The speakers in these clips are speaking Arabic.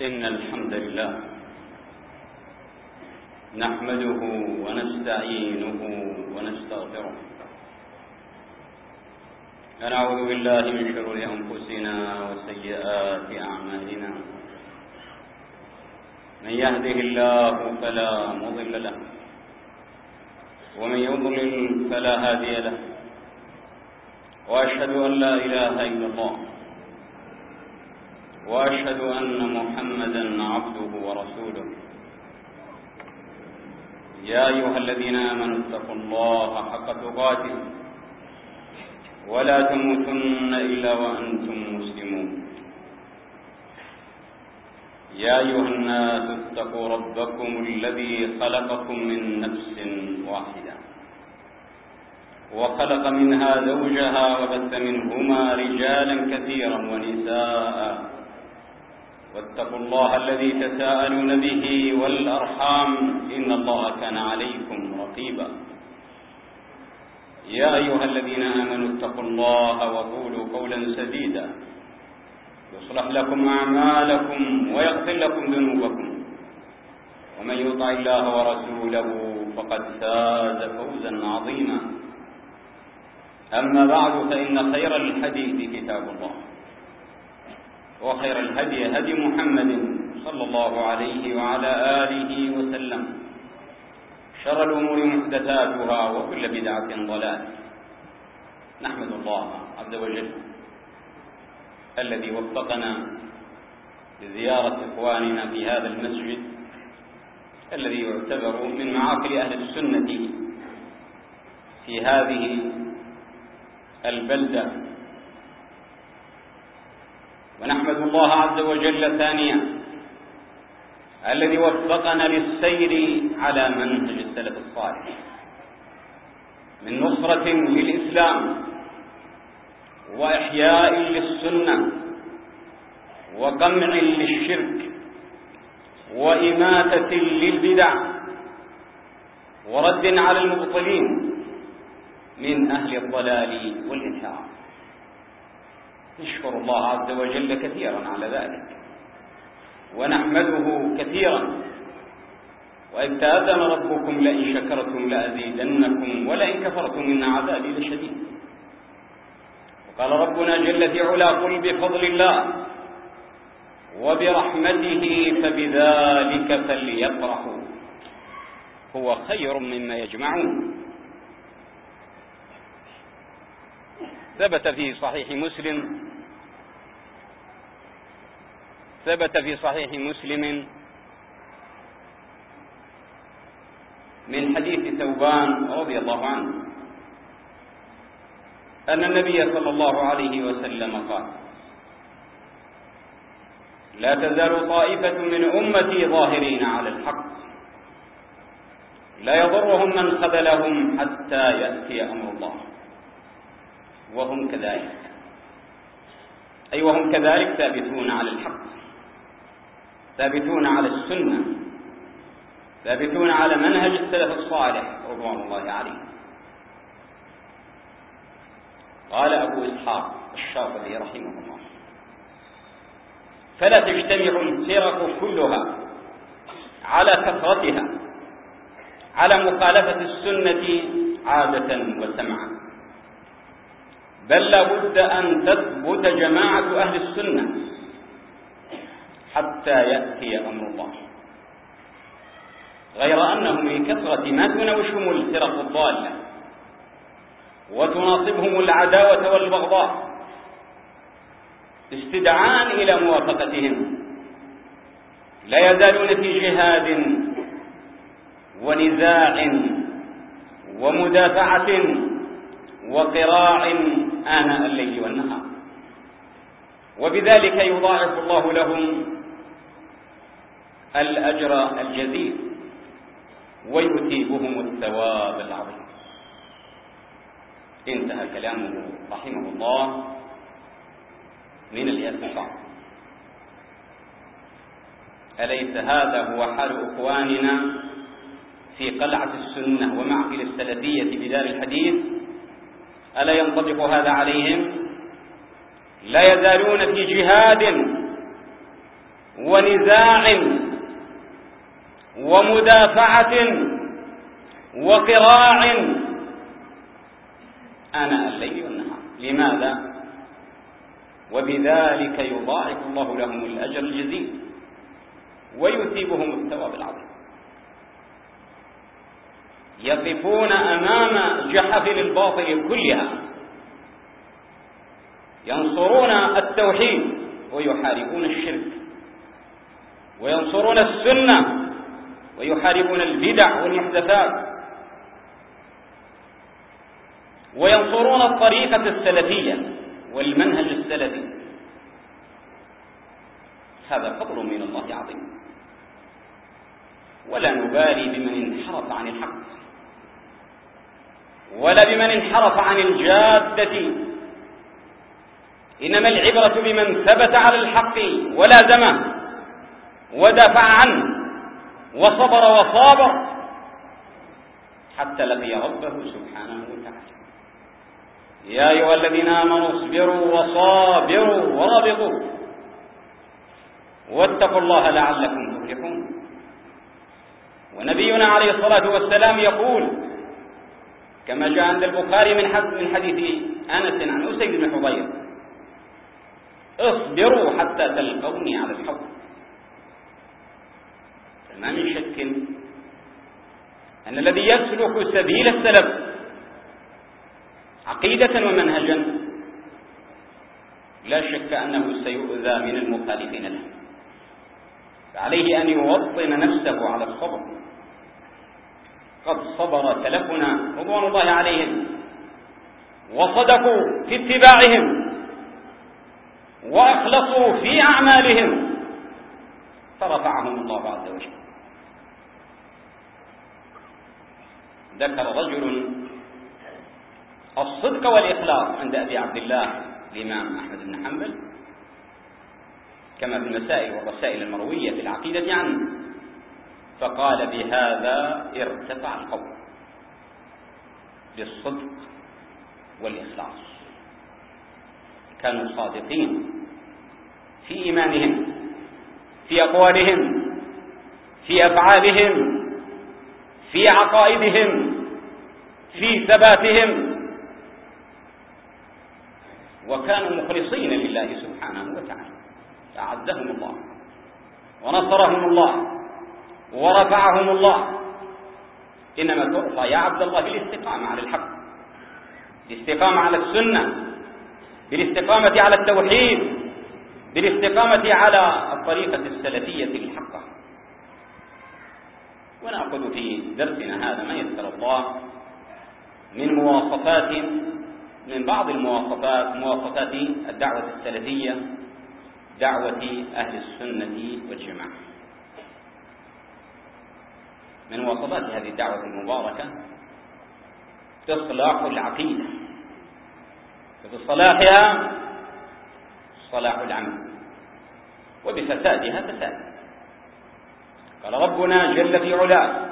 إن الحمد لله نحمده ونستعينه ونستغفره ونعوذ بالله من شرور أنفسنا وسيئات أعمالنا. من يهده الله فلا مضل له ومن يضلل فلا هادي له، وأشهد أن لا إله إلا الله وأشهد أن محمدا عبده ورسوله. يا أيها الذين آمنوا اتقوا الله حق تقاته ولا تموتن إلا وأنتم مسلمون. يا أيها الناس اتقوا ربكم الذي خلقكم من نفس واحدة وخلق منها زوجها وبث منهما رجالا كثيرا ونساء، واتقوا الله الذي تساءلون به والأرحام إن الله كان عليكم رقيبا. يا أيها الذين آمنوا اتقوا الله وقولوا قولا سديدا يصلح لكم أعمالكم ويغفر لكم ذنوبكم، ومن يطع الله ورسوله فقد فاز فوزا عظيما. أما بعد، فإن خير الحديث كتاب الله، وخير الهدي هدي محمد صلى الله عليه وعلى آله وسلم. شر الأمور محدثاتها وكل بدعة ضلالة. نحمد الله عز وجل الذي وفقنا لزيارة إخواننا في هذا المسجد الذي يعتبر من معاقل أهل السنة في هذه البلدة، ونحمد الله عز وجل ثانيا الذي وفقنا للسير على منهج السلف الصالح من نصرة للإسلام وإحياء للسنة وقمع للشرك وإماتة للبدع ورد على المبطلين من أهل الضلال والإنحراف. نشكر الله عز وجل كثيرا على ذلك ونحمده كثيرا. وإذ تأذن ربكم لئن شكرتم لأزيدنكم ولئن كفرتم إن عذابي لشديد. وقال ربنا جل في علا: قل بفضل الله وبرحمته فبذلك فليفرحوا هو خير مما يجمعون. ثبت في صحيح مسلم من حديث ثوبان رضي الله عنه أن النبي صلى الله عليه وسلم قال: لا تزال طائفة من أمتي ظاهرين على الحق لا يضرهم من خذلهم حتى يأتي أمر الله. وهم كذلك، أي وهم كذلك ثابتون على الحق، ثابتون على السنة، ثابتون على منهج السلف الصالح رضوان الله عليه. قال أبو إسحاق الشاطبي رحمه الله: فلا تجتمع الفرق كلها على كثرتها على مخالفة السنة عادة وسمعا، بل لابد أن تثبت جماعة أهل السنة حتى يأتي أمر الله، غير أنهم لكثرة ما تناوشهم الفرق الضالة وتناصبهم العداوة والبغضاء استدعاء إلى موافقتهم لا يزالون في جهاد ونزاع ومدافعة وقراع آناء الليل والنهار، وبذلك يضاعف الله لهم الأجر الجزيل ويثيبهم الثواب العظيم. انتهى كلامه رحمه الله من الاعتصام. أليس هذا هو حال إخواننا في قلعة السنة ومعقل السلفية بدار الحديث؟ ألا ينطبق هذا عليهم؟ لا يزالون في جهاد ونزاع ومدافعة وقراع آناء الليل والنهار. لماذا؟ وبذلك يضاعف الله لهم الأجر الجزيل ويثيبهم الثواب العظيم. يقفون أمام جحافل الباطل كلها، ينصرون التوحيد ويحاربون الشرك، وينصرون السنة ويحاربون البدع والمحدثات، وينصرون الطريقة السلفية والمنهج السلفي. هذا فضل من الله عظيم. ولا نبالي بمن انحرف عن الحق ولا بمن انحرف عن الجادة، إنما العبرة بمن ثبت على الحق ولازمه ودافع عنه وصبر وصابر حتى لقي ربه سبحانه وتعالى. يا أيها الذين آمنوا اصبروا وصابروا ورابطوا واتقوا الله لعلكم تفلحون. ونبينا عليه الصلاة والسلام يقول كما جاء عند البخاري من حديث أنس عن أسيد بن حضير: اصبروا حتى تلقوني على الحوض. فما من شك أن الذي يسلك سبيل السلف عقيدة ومنهجا لا شك أنه سيؤذى من المخالفين له، فعليه أن يوطن نفسه على الصبر. قد صبر سلفنا رضوان الله عليهم وصدقوا في اتباعهم وأخلصوا في أعمالهم فرفعهم الله عز وجل. ذكر رجل الصدق والإخلاص عند أبي عبد الله الإمام أحمد بن حنبل كما في المسائل والرسائل المروية في العقيدة عنه، فقال: بهذا ارتفع القول، بالصدق والإخلاص. كانوا صادقين في إيمانهم، في أقوالهم، في أفعالهم، في عقائدهم، في ثباتهم، وكانوا مخلصين لله سبحانه وتعالى. أعزهم الله ونصرهم الله ورفعهم الله. إنما ترفع يا عبد الله بالاستقامة على الحق، بالاستقامة على السنة، بالاستقامة على التوحيد، بالاستقامة على الطريقة السلفية الحقة. ونأخذ في درسنا هذا ما يسر الله من مواصفات، من بعض المواصفات، مواصفات الدعوة السلفية، دعوة أهل السنة والجماعة. من مواصفات هذه الدعوة المباركة إصلاح العقيدة، وبصلاحها صلاح العمل، وبفسادها فساد. قال ربنا جل في علاه: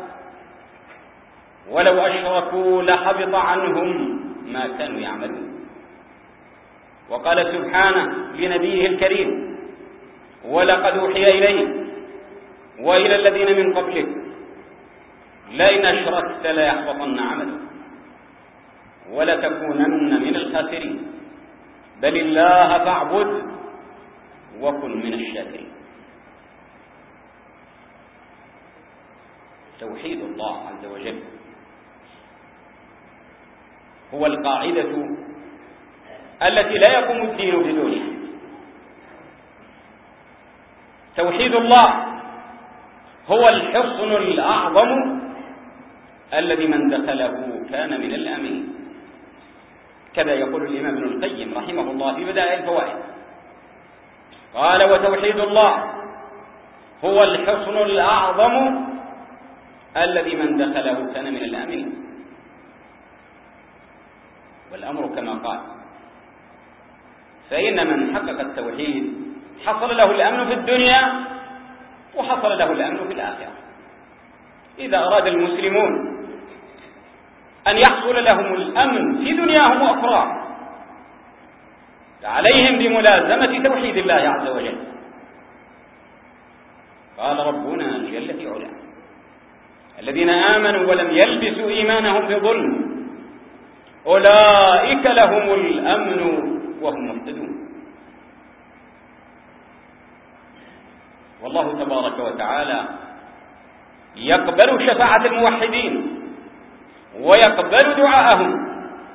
ولو أشركوا لحبط عنهم ما كانوا يعملون. وقال سبحانه لنبيه الكريم: ولقد أوحي إليك وإلى الذين من قبلك لئن أشركت ليحبطن عملك ولتكونن من الخاسرين بل الله فاعبد وكن من الشاكرين. توحيد الله عز وجل هو القاعدة التي لا يقوم الدين بدونها. توحيد الله هو الحصن الأعظم الذي من دخله كان من الآمنين. كذا يقول الإمام ابن القيم رحمه الله في بدائع الفوائد، قال: وتوحيد الله هو الحصن الأعظم الذي من دخله كان من الآمنين. والأمر كما قال، فإن من حقق التوحيد حصل له الأمن في الدنيا وحصل له الأمن في الآخرة. إذا أراد المسلمون أن يحصل لهم الأمن في دنياهم وأخراهم فعليهم بملازمة توحيد الله عز وجل، قال ربنا جل في علاه: الذين آمنوا ولم يلبسوا إيمانهم بظلم أولئك لهم الأمن وهم مهتدون. والله تبارك وتعالى يقبل شفاعة الموحدين ويقبل دعاءهم،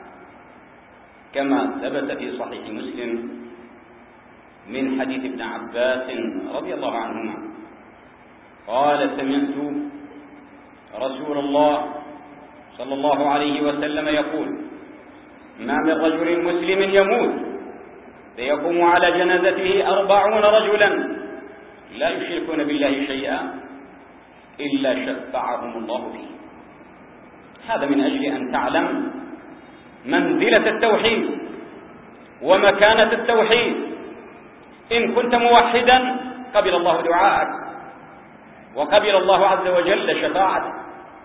كما ثبت في صحيح مسلم من حديث ابن عباس رضي الله عنهما قال: سمعت رسول الله صلى الله عليه وسلم يقول: ما من رجل مسلم يموت فيقوم على جنازته 40 رجلا لا يشركون بالله شيئا إلا شفعهم الله فيه. هذا من أجل أن تعلم منزلة التوحيد ومكانة التوحيد. إن كنت موحدا قبل الله دعاءك وقبل الله عز وجل شفاعتك.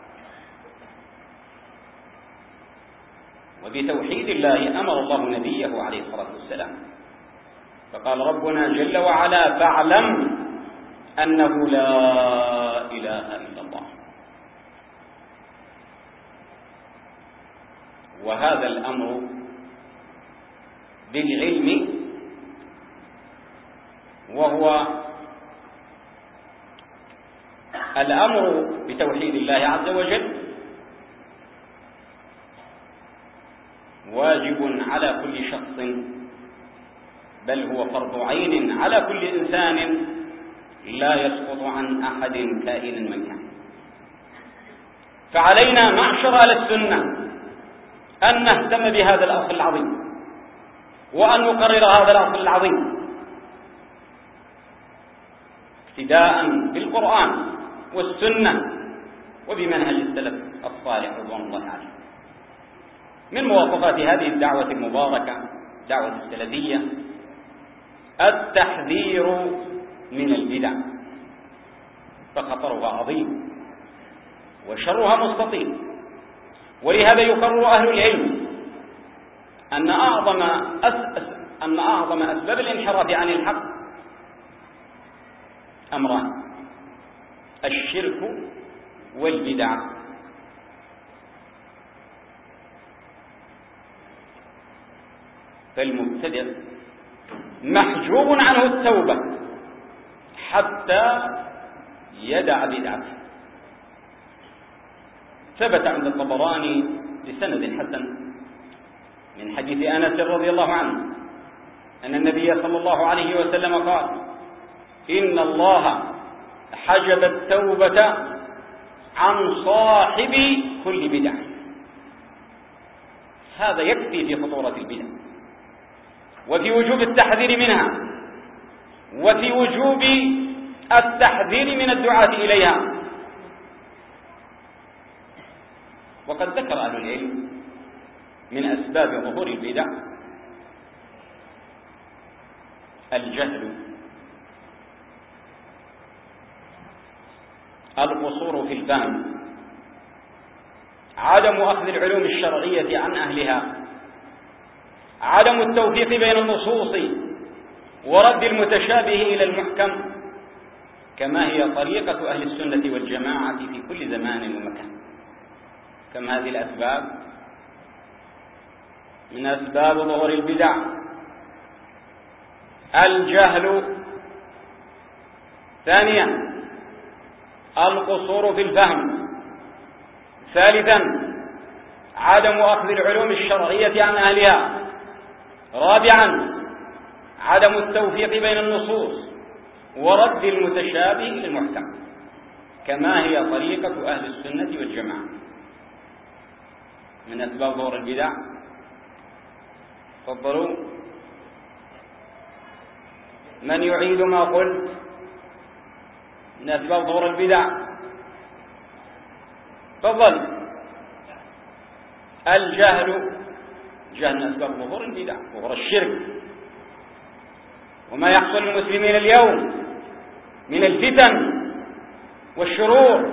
وبتوحيد الله أمر الله نبيه عليه الصلاة والسلام، فقال ربنا جل وعلا: فاعلم أنه لا إله إلا الله. وهذا الأمر بالعلم وهو الأمر بتوحيد الله عز وجل واجب على كل شخص، بل هو فرض عين على كل إنسان لا يسقط عن أحد كائن من كان. فعلينا معشر أهل السنة أن نهتم بهذا الأصل العظيم وأن نقرر هذا الأصل العظيم اقتداء بالقرآن والسنة وبمنهج السلف الصالح رضوان الله عليه. من مواصفات هذه الدعوة المباركة دعوة السلفية التحذير من البدع، فخطرها عظيم وشرها مستطيل. ولهذا يقرر أهل العلم أن أعظم أسباب الانحراف عن الحق أمران: الشرك والبدع. فالمبتدع محجوب عنه التوبة حتى يدع بدعته. ثبت عند الطبراني بسند حسن من حديث أنس رضي الله عنه أن النبي صلى الله عليه وسلم قال: إن الله حجب التوبة عن صاحب كل بدعة. هذا يكفي في خطورة البدع وفي وجوب التحذير منها وفي وجوب التحذير من الدعاة إليها. وقد ذكر أهل العلم من أسباب ظهور البدع الجهل، القصور في الفهم، عدم أخذ العلوم الشرعية عن أهلها، عدم التوفيق بين النصوص ورد المتشابه إلى المحكم، كما هي طريقة أهل السنة والجماعة في كل زمان ومكان. كم هذه الأسباب من أسباب ظهور البدع: الجهل، ثانيا القصور في الفهم، ثالثا عدم أخذ العلوم الشرعية عن أهلها، رابعا عدم التوفيق بين النصوص ورد المتشابه إلى المحكم، كما هي طريقة أهل السنة والجماعة. من أسباب ظهور البدع، تفضلوا، من يعيد ما قلت؟ من أسباب ظهور البدع، تفضل. الجهل، جهل من أسباب ظهور البدع، ظهور الشرك، وما يحصل للمسلمين اليوم من الفتن والشرور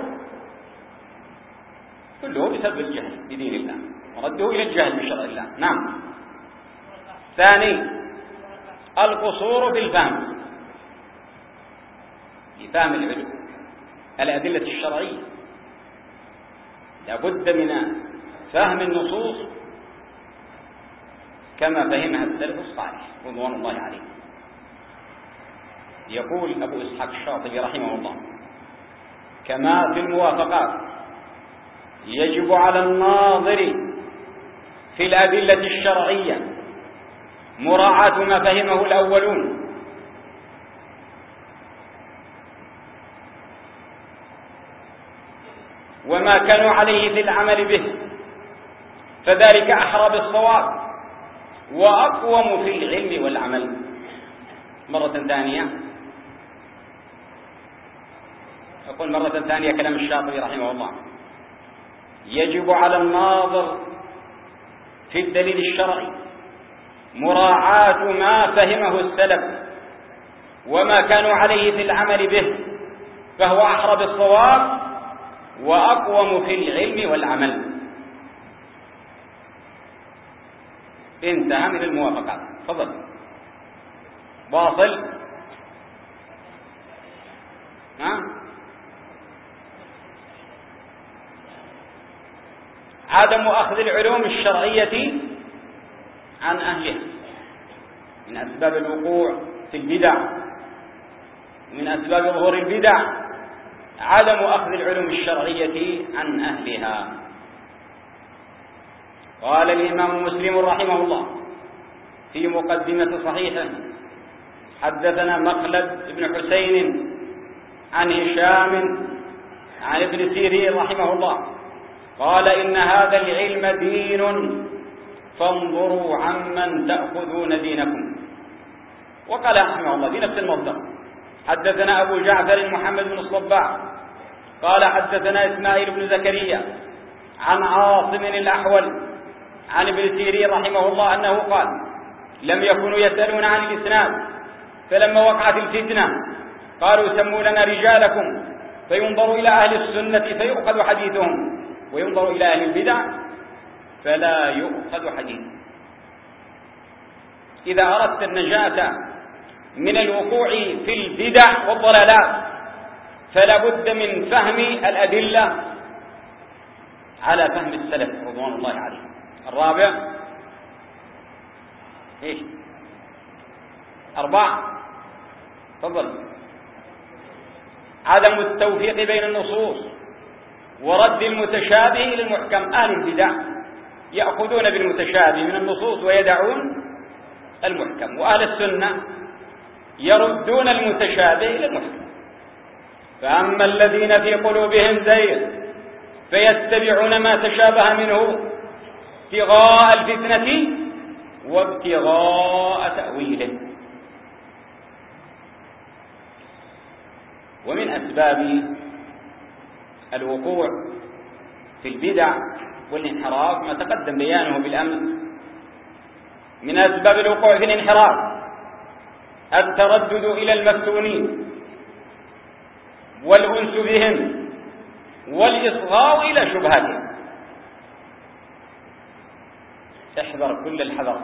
كله بسبب الجهل بدين الله ورده إلى الجهل بشرع الله. نعم. ثاني القصور في الفهم، في فهم العلم، الأدلة الشرعية، لابد من فهم النصوص كما فهمها السلف الصالح رضوان الله عليه. يقول أبو إسحاق الشاطبي رحمه الله: كما في الموافقات يجب على الناظر في الأدلة الشرعية مراعاة ما فهمه الأولون وما كانوا عليه في العمل به، فذلك أحرى بالصواب وأقوم في العلم والعمل. مرة ثانية، أقول مرة ثانية كلام الشاطبي رحمه الله: يجب على الناظر في الدليل الشرعي مراعاة ما فهمه السلف وما كانوا عليه في العمل به، فهو أحرى بالصواب وأقوم في العلم والعمل. انتهى من الموافقات. تفضل واصل. عدم أخذ العلوم الشرعية عن أهلها من أسباب الوقوع في البدع، من أسباب ظهور البدع عدم أخذ العلوم الشرعية عن أهلها. قال الإمام مسلم رحمه الله في مقدمة صحيحه: حدثنا مخلد بن حسين عن هشام عن ابن سيرين رحمه الله قال: إن هذا العلم دين فانظروا عمن تأخذون دينكم. وقال رحمه الله في نفس المصدر: حدثنا أبو جعفر محمد بن الصباح قال: حدثنا إسماعيل بن زكريا عن عاصم الأحول عن ابن سيرين رحمه الله أنه قال: لم يكونوا يسألون عن الإسناد، فلما وقعت الفتنة قالوا: سموا لنا رجالكم، فينظر إلى أهل السنة فيؤخذ حديثهم، وينظر إلى أهل البدع فلا يؤخذ حديث. إذا أردت النجاة من الوقوع في البدع والضلالات فلا بد من فهم الأدلة على فهم السلف رضوان الله عليهم. الرابع إيش؟ 4. تفضل. عدم التوفيق بين النصوص ورد المتشابه إلى المحكم. أهل البدع يأخذون بالمتشابه من النصوص ويدعون المحكم، وأهل السنة يردون المتشابه إلى المحكم. فأما الذين في قلوبهم زيغ فيتبعون ما تشابه منه ابتغاء الفتنة وابتغاء تأويله. ومن أسباب الوقوع في البدع والانحراف ما تقدم بيانه بالأمس. من أسباب الوقوع في الانحراف التردد إلى المفتونين والأنس بهم والإصغاء إلى شبهاتهم. احذر كل الحذر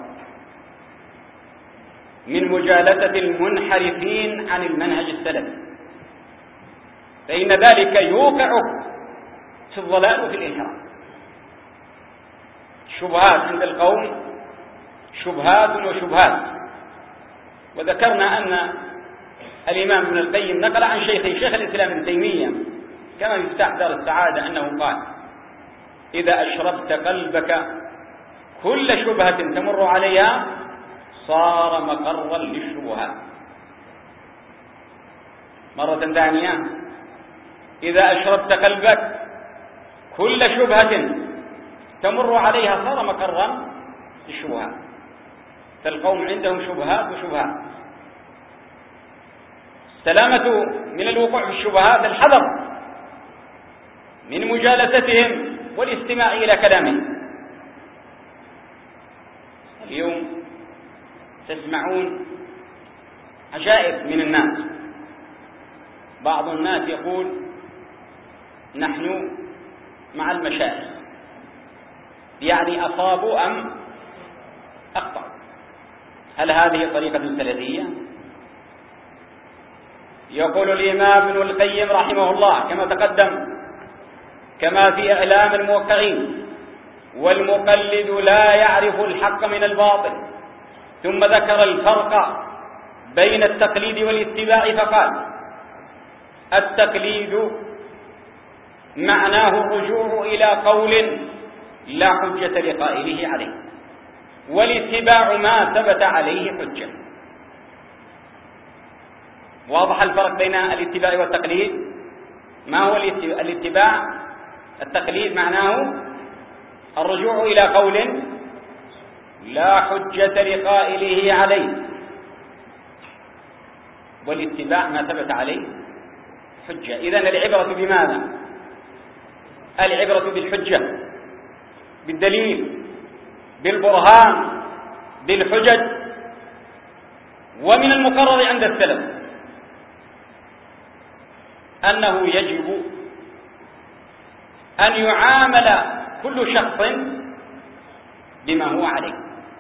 من مجالسة المنحرفين عن المنهج السلفي، فإن ذلك يوقعك في الضلال وفي الانحراف. الشبهات عند القوم شبهات وشبهات. وذكرنا أن الإمام ابن القيم نقل عن شيخ الإسلام ابن تيمية كما مفتاح دار السعادة أنه قال: إذا أشربت قلبك كل شبهة تمر عليها صار مقرا للشبهات. مرة ثانية: إذا أشربت قلبك كل شبهة تمر عليها صار مقرا للشبهات. فالقوم عندهم شبهات وشبهات. السلامة من الوقوع في الشبهات الحذر من مجالستهم والاستماع إلى كلامهم. اليوم تسمعون عجائب من الناس. بعض الناس يقول: نحن مع المشايخ، يعني أصابوا أم أخطأوا. هل هذه طريقة سلفية؟ يقول الإمام ابن القيم رحمه الله كما تقدم، كما في إعلام الموقعين: والمقلد لا يعرف الحق من الباطل. ثم ذكر الفرق بين التقليد والاتباع فقال: التقليد معناه الرجوع إلى قول لا حجة لقائله عليه، والاتباع ما ثبت عليه حجة. واضح الفرق بين الاتباع والتقليد؟ ما هو الاتباع؟ التقليد معناه الرجوع إلى قول لا حجة لقائله عليه، والاتباع ما ثبت عليه حجة. إذن العبرة بماذا؟ العبرة بالحجة، بالدليل، بالبرهان، بالحجج. ومن المقرر عند السلف أنه يجب أن يعامل كل شخص بما هو عليه،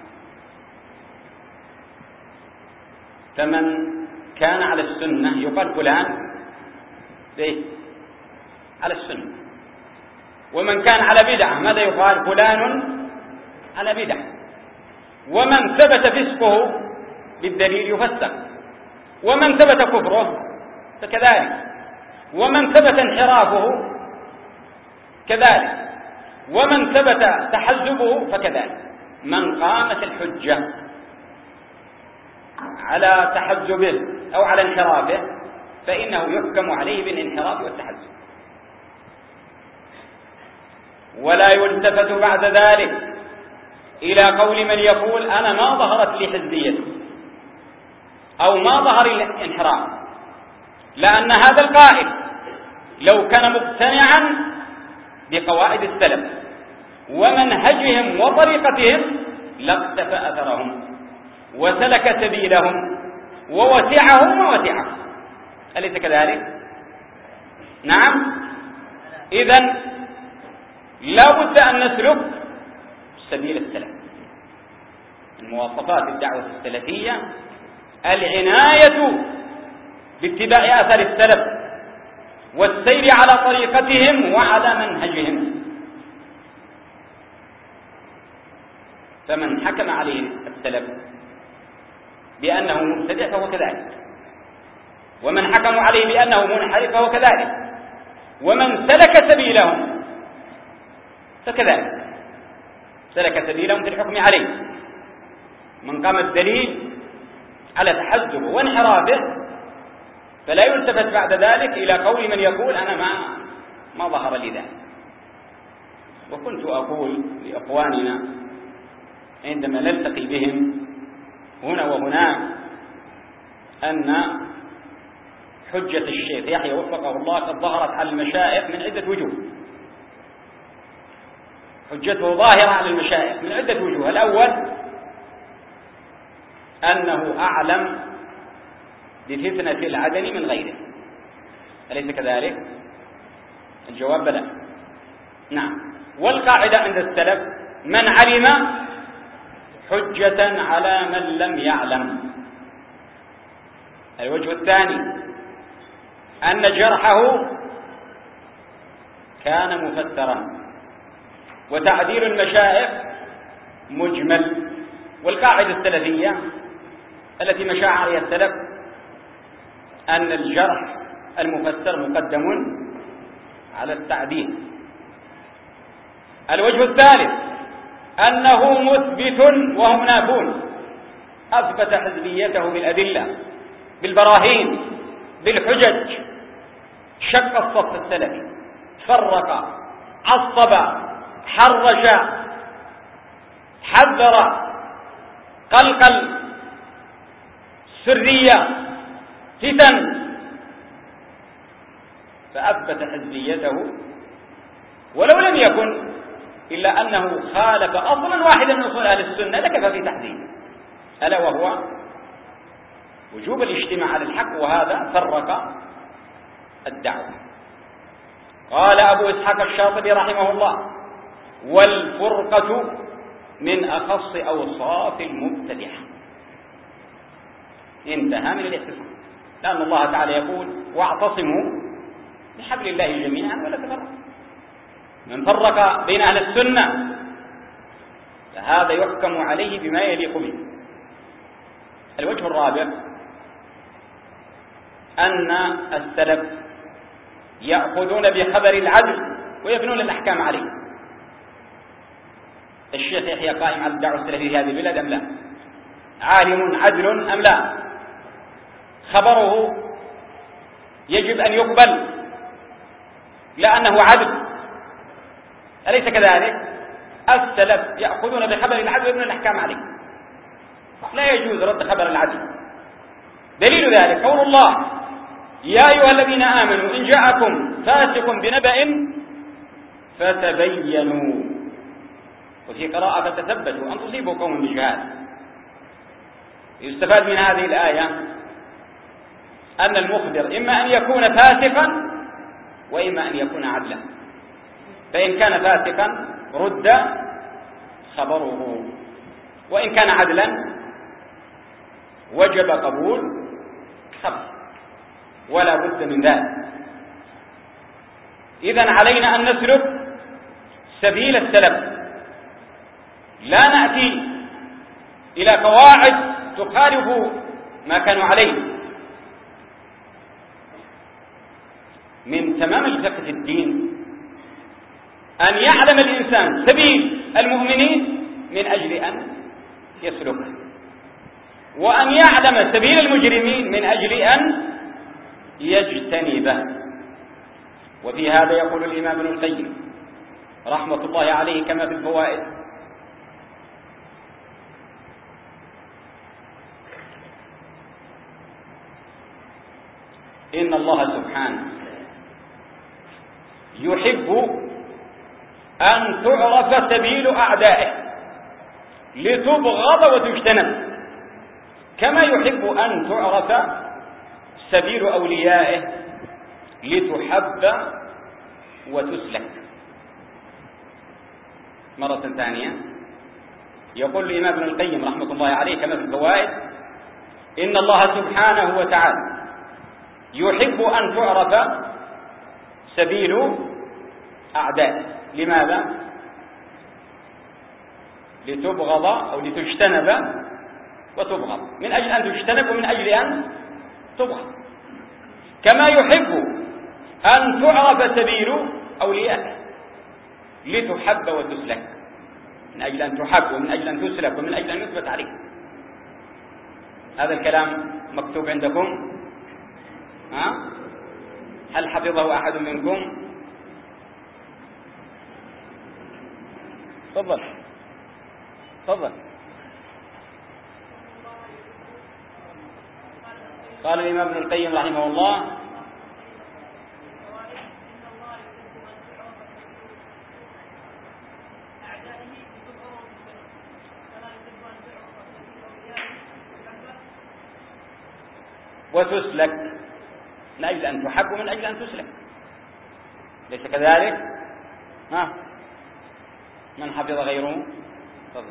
فمن كان على السنة يقال فلان على السنة، ومن كان على بدعة ماذا يقال؟ فلان على بدعة. ومن ثبت فسقه بالدليل يفسق، ومن ثبت كفره فكذلك، ومن ثبت انحرافه كذلك، ومن ثبت تحزبه فكذلك. من قامت الحجة على تحزبه أو على انحرافه فإنه يحكم عليه بالانحراف والتحزب، ولا يلتفت بعد ذلك إلى قول من يقول أنا ما ظهرت لي حزبية أو ما ظهر الانحراف، لأن هذا القائل لو كان مقتنعا بقواعد السلف ومنهجهم وطريقتهم لاقتفى أثرهم وسلك سبيلهم ووسعه ما وسعه. أليس كذلك؟ نعم. إذن لا بد أن نسلك سبيل السلف. من مواصفات الدعوة السلفية العناية باتباع آثار السلف والسير على طريقتهم وعلى منهجهم. فمن حكم عليه السلف بأنه مبتدع فهو كذلك، ومن حكموا عليه بأنه منحرف فهو كذلك، ومن سلك سبيلهم فكذلك سلك سبيلهم في الحكم عليه. من قام الدليل على تحزبه وانحرافه فلا يلتفت بعد ذلك إلى قول من يقول أنا ما ظهر لي ذلك. وكنت أقول لإخواننا عندما نلتقي بهم هنا وهناك أن حجة الشيخ يحيى وفقه الله قد ظهرت على المشايخ من عدة وجوه. حجته ظاهرة على المشايخ من عدة وجوه. الأول أنه أعلم بفتنة العدن من غيره، أليس كذلك؟ الجواب بلى. نعم. والقاعدة عند السلف من علم حجة على من لم يعلم. الوجه الثاني أن جرحه كان مفسرا، وتعديل المشايخ مجمل. والقاعدة السلفية التي مشى عليها السلف أن الجرح المفسر مقدم على التعديل. الوجه الثالث أنه مثبت وهم نافون، أثبت حزبيته بالأدلة بالبراهين بالحجج، شق الصف السلفي، فرق، عصب، حرج، حذر، قلقل، سرية، فتن، فأثبت حزبيته ولو لم يكن إلا أنه خالف أصلا واحدا من أصول أهل السنة لكفى في تحذيره، ألا وهو وجوب الاجتماع على الحق، وهذا فرق الدعوة. قال أبو إسحاق الشاطبي رحمه الله: والفرقة من أخص أوصاف المبتدعة. انتهى من الاعتصام. لأن الله تعالى يقول: واعتصموا بحبل الله جميعا ولا تفرقوا. من فرق بين أهل السنة فهذا يحكم عليه بما يليق به. الوجه الرابع أن السلف يأخذون بخبر العدل ويبنون الأحكام عليه. الشيخ يحيى قائم على الدعوة السلفية في هذه البلاد أم لا؟ عالم عدل أم لا؟ خبره يجب أن يقبل لأنه عدل، أليس كذلك؟ السلف يأخذون بخبر العدل ويبنون الأحكام عليه، لا يجوز رد خبر العدل. دليل ذلك قول الله: يا أيها الذين آمنوا إن جاءكم فاسق بنبأ فتبينوا، وفي قراءة فتثبتوا أن تصيبوا قوم بجهالة. يستفاد من هذه الآية أن المخبر إما أن يكون فاسقا وإما أن يكون عدلا، فإن كان فاسقا رد خبره، وإن كان عدلا وجب قبول خبر، ولا بد من ذلك. إذن علينا أن نسلك سبيل السلف، لا نأتي إلى قواعد تخالف ما كانوا عليه. من تمام الفقه في الدين أن يعلم الإنسان سبيل المؤمنين من أجل أن يسلكه، وأن يعلم سبيل المجرمين من أجل أن يجتنبه. وفي هذا يقول الإمام ابن القيم رحمة الله عليه كما في الفوائد: إن الله سبحانه يحب أن تعرف سبيل أعدائه لتبغض وتجتنب، كما يحب أن تعرف سبيل أوليائه لتحب وتسلك. مرة ثانية يقول الإمام ابن القيم رحمة الله عليه كما في الفوائد: إن الله سبحانه وتعالى يحب أن تعرف سبيل أعدائه. لماذا؟ لتبغض أو لتجتنب وتبغض، من أجل أن تجتنب ومن أجل أن تبغض، كما يحب أن تعرف سبيل أوليائه لتحب وتسلك، من أجل أن تحب ومن أجل أن تسلك ومن أجل أن يثبت عليك. هذا الكلام مكتوب عندكم؟ هل حفظه أحد منكم؟ تفضل تفضل. قال الإمام ابن القيم رحمه الله: وتسلك، من أجل أن تحب ومن أجل أن تسلك، ليس كذلك؟ من حفظ غيره؟ تفضل.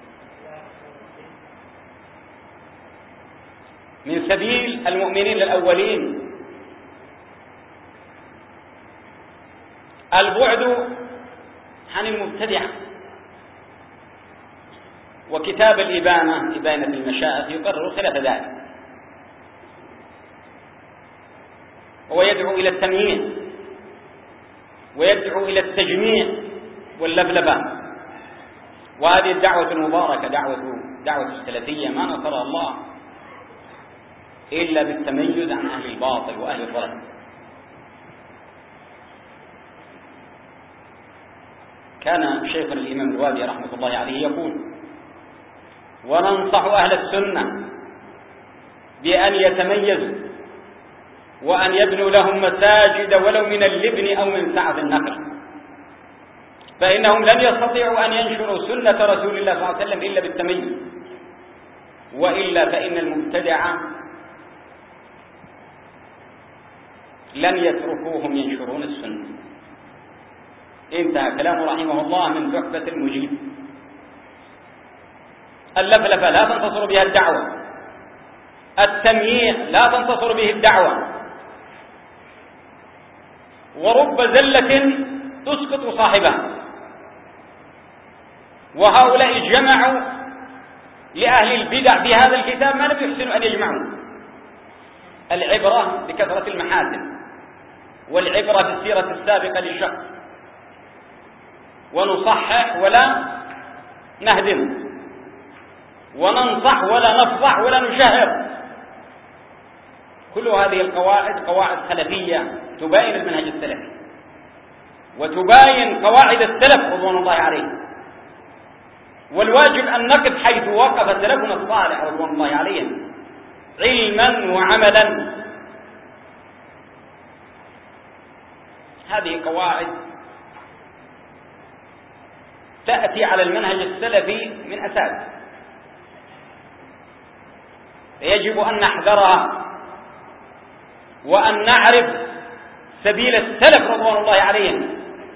من سبيل المؤمنين الأولين البعد عن المبتدعة، وكتاب الإبانة إبانة المشائخ يقرر خلاف ذلك، هو يدعو إلى التمييز ويدعو إلى التجميع واللبلبة. وهذه الدعوة المباركة دعوة السلفية ما نصرها الله إلا بالتميز عن أهل الباطل وأهل الضلال. كان شيخنا الإمام الوادي رحمة الله عليه يقول: وننصح أهل السنة بأن يتميزوا وأن يبنوا لهم مساجد ولو من اللبن أو من سعة النخل، فإنهم لن يستطيعوا أن ينشروا سنة رسول الله صلى الله عليه وسلم إلا بالتميز، وإلا فإن المبتدعة لن يتركوهم ينشرون السنة. انتهى كلامه رحمه الله من تحفة المجيب. اللفلفة لا تنتصر بها الدعوة، التمييع لا تنتصر به الدعوة، ورب زلة تسقط صاحبها. وهؤلاء جمعوا لأهل البدع في هذا الكتاب ما لم يحسنوا أن يجمعوا. العبرة بكثرة المحاسن، والعبرة بالسيرة السابقة للشخص، ونصحح ولا نهدم، وننصح ولا نفضح ولا نشهر. كل هذه القواعد قواعد خلفية تباين المنهج السلفي، وتباين قواعد السلف رضوان الله عليهم. والواجب أن نقف حيث وقف سلفنا الصالح رضوان الله عليهم علما وعملا. هذه قواعد تأتي على المنهج السلفي من أساس، يجب أن نحذرها وأن نعرف سبيل السلف رضوان الله عليهم.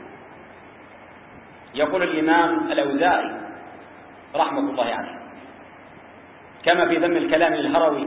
يقول الإمام الأوزاعي رحمة الله عليه كما في ذم الكلام الهروي: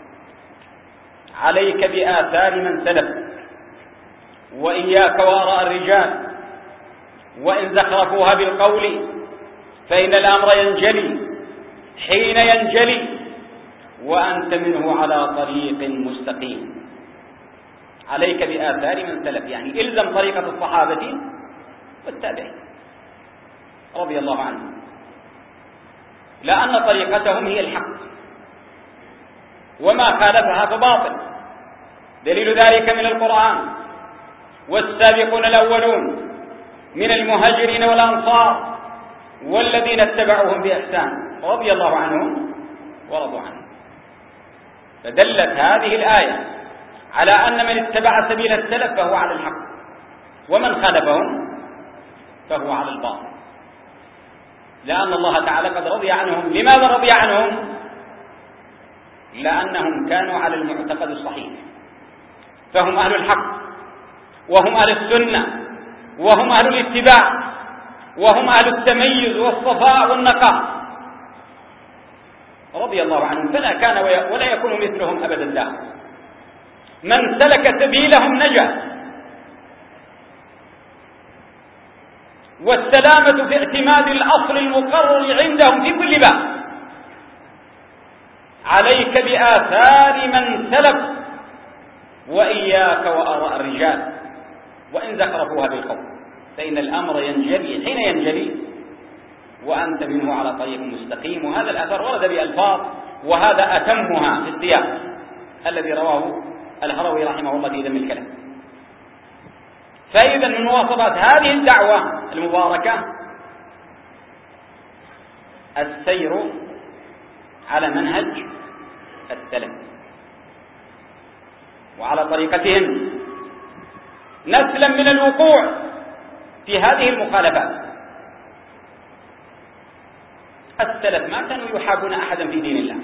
عليك بآثار من سلف وإياك وآراء الرجال، وإن زخرفوها بالقول فإن الأمر ينجلي حين ينجلي وأنت منه على طريق مستقيم. عليك بآثار من سلف، يعني إلزم طريقة الصحابة والتابعين رضي الله عنهم، لأن طريقتهم هي الحق، وما خالفها فباطل. دليل ذلك من القرآن: والسابقون الأولون من المهاجرين والأنصار والذين اتبعوهم بإحسان رضي الله عنهم ورضوا عنه. فدلت هذه الآية على أن من اتبع سبيل السلف فهو على الحق، ومن خالفهم فهو على الباطل، لأن الله تعالى قد رضي عنهم. لماذا رضي عنهم؟ لأنهم كانوا على المعتقد الصحيح، فهم أهل الحق، وهم أهل السنة، وهم أهل الاتباع، وهم أهل التميز والصفاء والنقاء رضي الله عنهم. فلا كان ولا يكون مثلهم أبدا. لا، من سلك سبيلهم نجا. والسلامة في اعتماد الأصل المقرر عندهم في كل باب. عليك بآثار من سلف وإياك وآراء الرجال، وإن زخرفوها بالقول فإن الأمر ينجلي حين ينجلي وأنت منه على طريق مستقيم. وهذا الأثر ورد بألفاظ، وهذا أتمها في السياق الذي رواه الهروي رحمه الله في ذم الكلام. فإذا من مواصفات هذه الدعوة المباركة السير على منهج السلف وعلى طريقتهم، نسلا من الوقوع في هذه المخالفات. السلف ما كانوا يحابون أحدا في دين الله.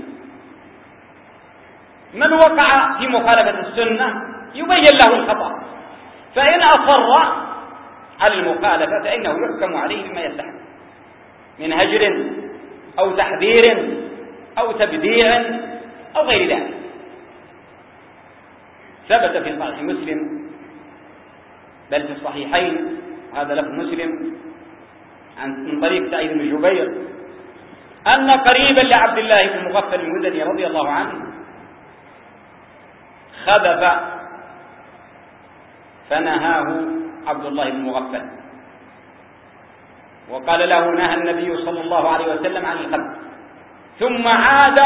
من وقع في مخالفة السنة يبين له الخطأ، فإن أصر على المخالفة فإنه يحكم عليه بما يستحق من هجر أو تحذير أو تبديع أو غير ذلك. ثبت في صحيح مسلم، بل في الصحيحين، هذا لفظ مسلم من طريق سعيد بن جبير، أن قريبا لعبد الله بن مغفل المزني رضي الله عنه خبث فنهاه عبد الله بن مغفل، وقال له: نهى النبي صلى الله عليه وسلم عن الخبث. ثم عاد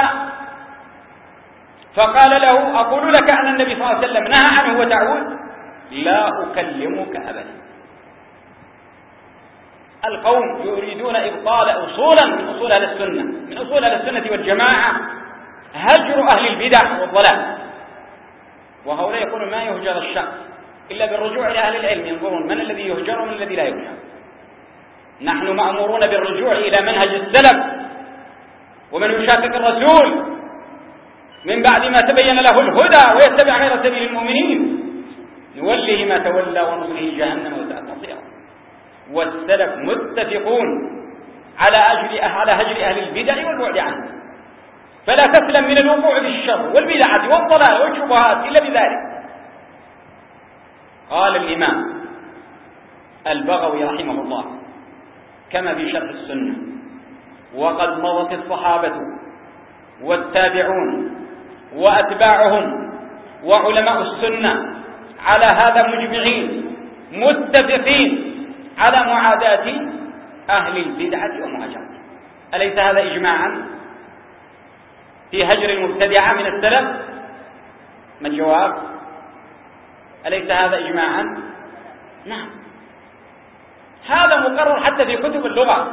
فقال له: أقول لك أن النبي صلى الله عليه وسلم نهى عنه وتعود؟ لا أكلمك أبدا. القوم يريدون إبطال أصولا من أصول أهل السنة، من أصول أهل السنة والجماعة، هجر أهل البدع والضلال. وهؤلاء يقولون ما يهجر الشخص إلا بالرجوع إلى أهل العلم، ينظرون من الذي يهجر ومن الذي لا يهجر. نحن مأمورون بالرجوع إلى منهج السلف، ومن يشاقق الرسول من بعد ما تبين له الهدى ويتبع غير سبيل المؤمنين نوله ما تولى ونصله جهنم وساءت مصيرا. والسلف متفقون على هجر أهل البدع والبعد عنه. فلا تسلم من الوقوع في الشر والبدعة والضلال والشبهات إلا بذلك. قال الإمام البغوي رحمه الله كما في شرح السنة: وقد مضت الصحابة والتابعون وأتباعهم وعلماء السنة على هذا مجمعين متفقين على معاداة أهل البدعة ومهاجرة. أليس هذا إجماعا في هجر المبتدعة من السلف؟ ما الجواب؟ أليس هذا إجماعا؟ نعم، هذا مقرر حتى في كتب اللغة.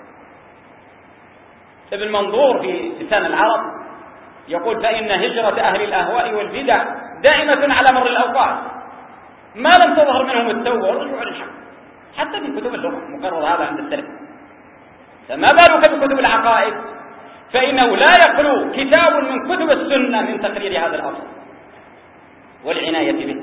ابن منظور في لسان العرب يقول: فإن هجرة أهل الأهواء والبدع دائمة على مر الأوقات ما لم تظهر منهم التوبة والرجوع للحق. حتى في كتب اللغة مقرر هذا عند السلف، فما بالك بكتب العقائد؟ فإنه لا يخلو كتاب من كتب السنة من تقرير هذا الأصل والعناية به.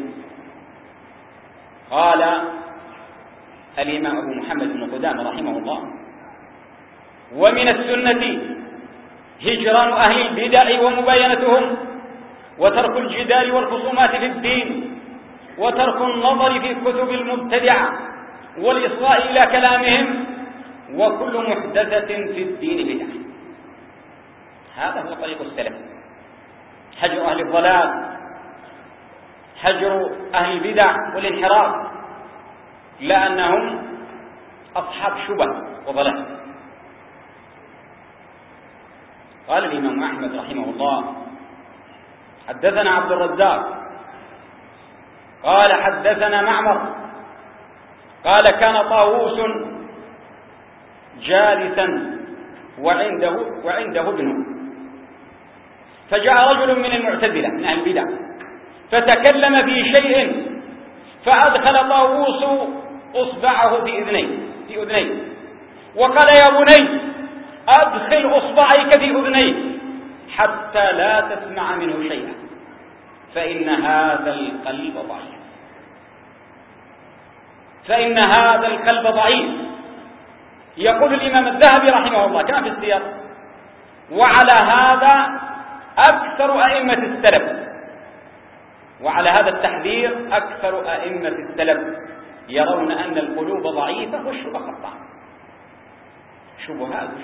قال الإمام أبو محمد بن قدامة رحمه الله: ومن السنة هجران أهل البدع ومباينتهم، وترك الجدال والخصومات في الدين، وترك النظر في كتب المبتدعة والإصغاء إلى كلامهم، وكل محدثة في الدين بدعة. هذا هو طريق السلف: هجر أهل الضلال، هجر أهل البدع والانحراف، لأنهم أصحاب شبه وضلال. قال الإمام أحمد رحمه الله: حدثنا عبد الرزاق قال حدثنا معمر قال كان طاووس جالسا وعنده ابنه، فجاء رجل من المعتزلة من أهل البدع فتكلم في شيء، فأدخل طاووس أصبعه في أذنيه وقال: يا بني أدخل أصبعيك في أذنيك حتى لا تسمع منه شيئا، فإن هذا القلب ضعيف. يقول الإمام الذهبي رحمه الله كما في السير: وعلى هذا أكثر أئمة السلف، وعلى هذا التحذير أكثر أئمة السلف يرون أن القلوب ضعيفة والشبه خطأ. شبهات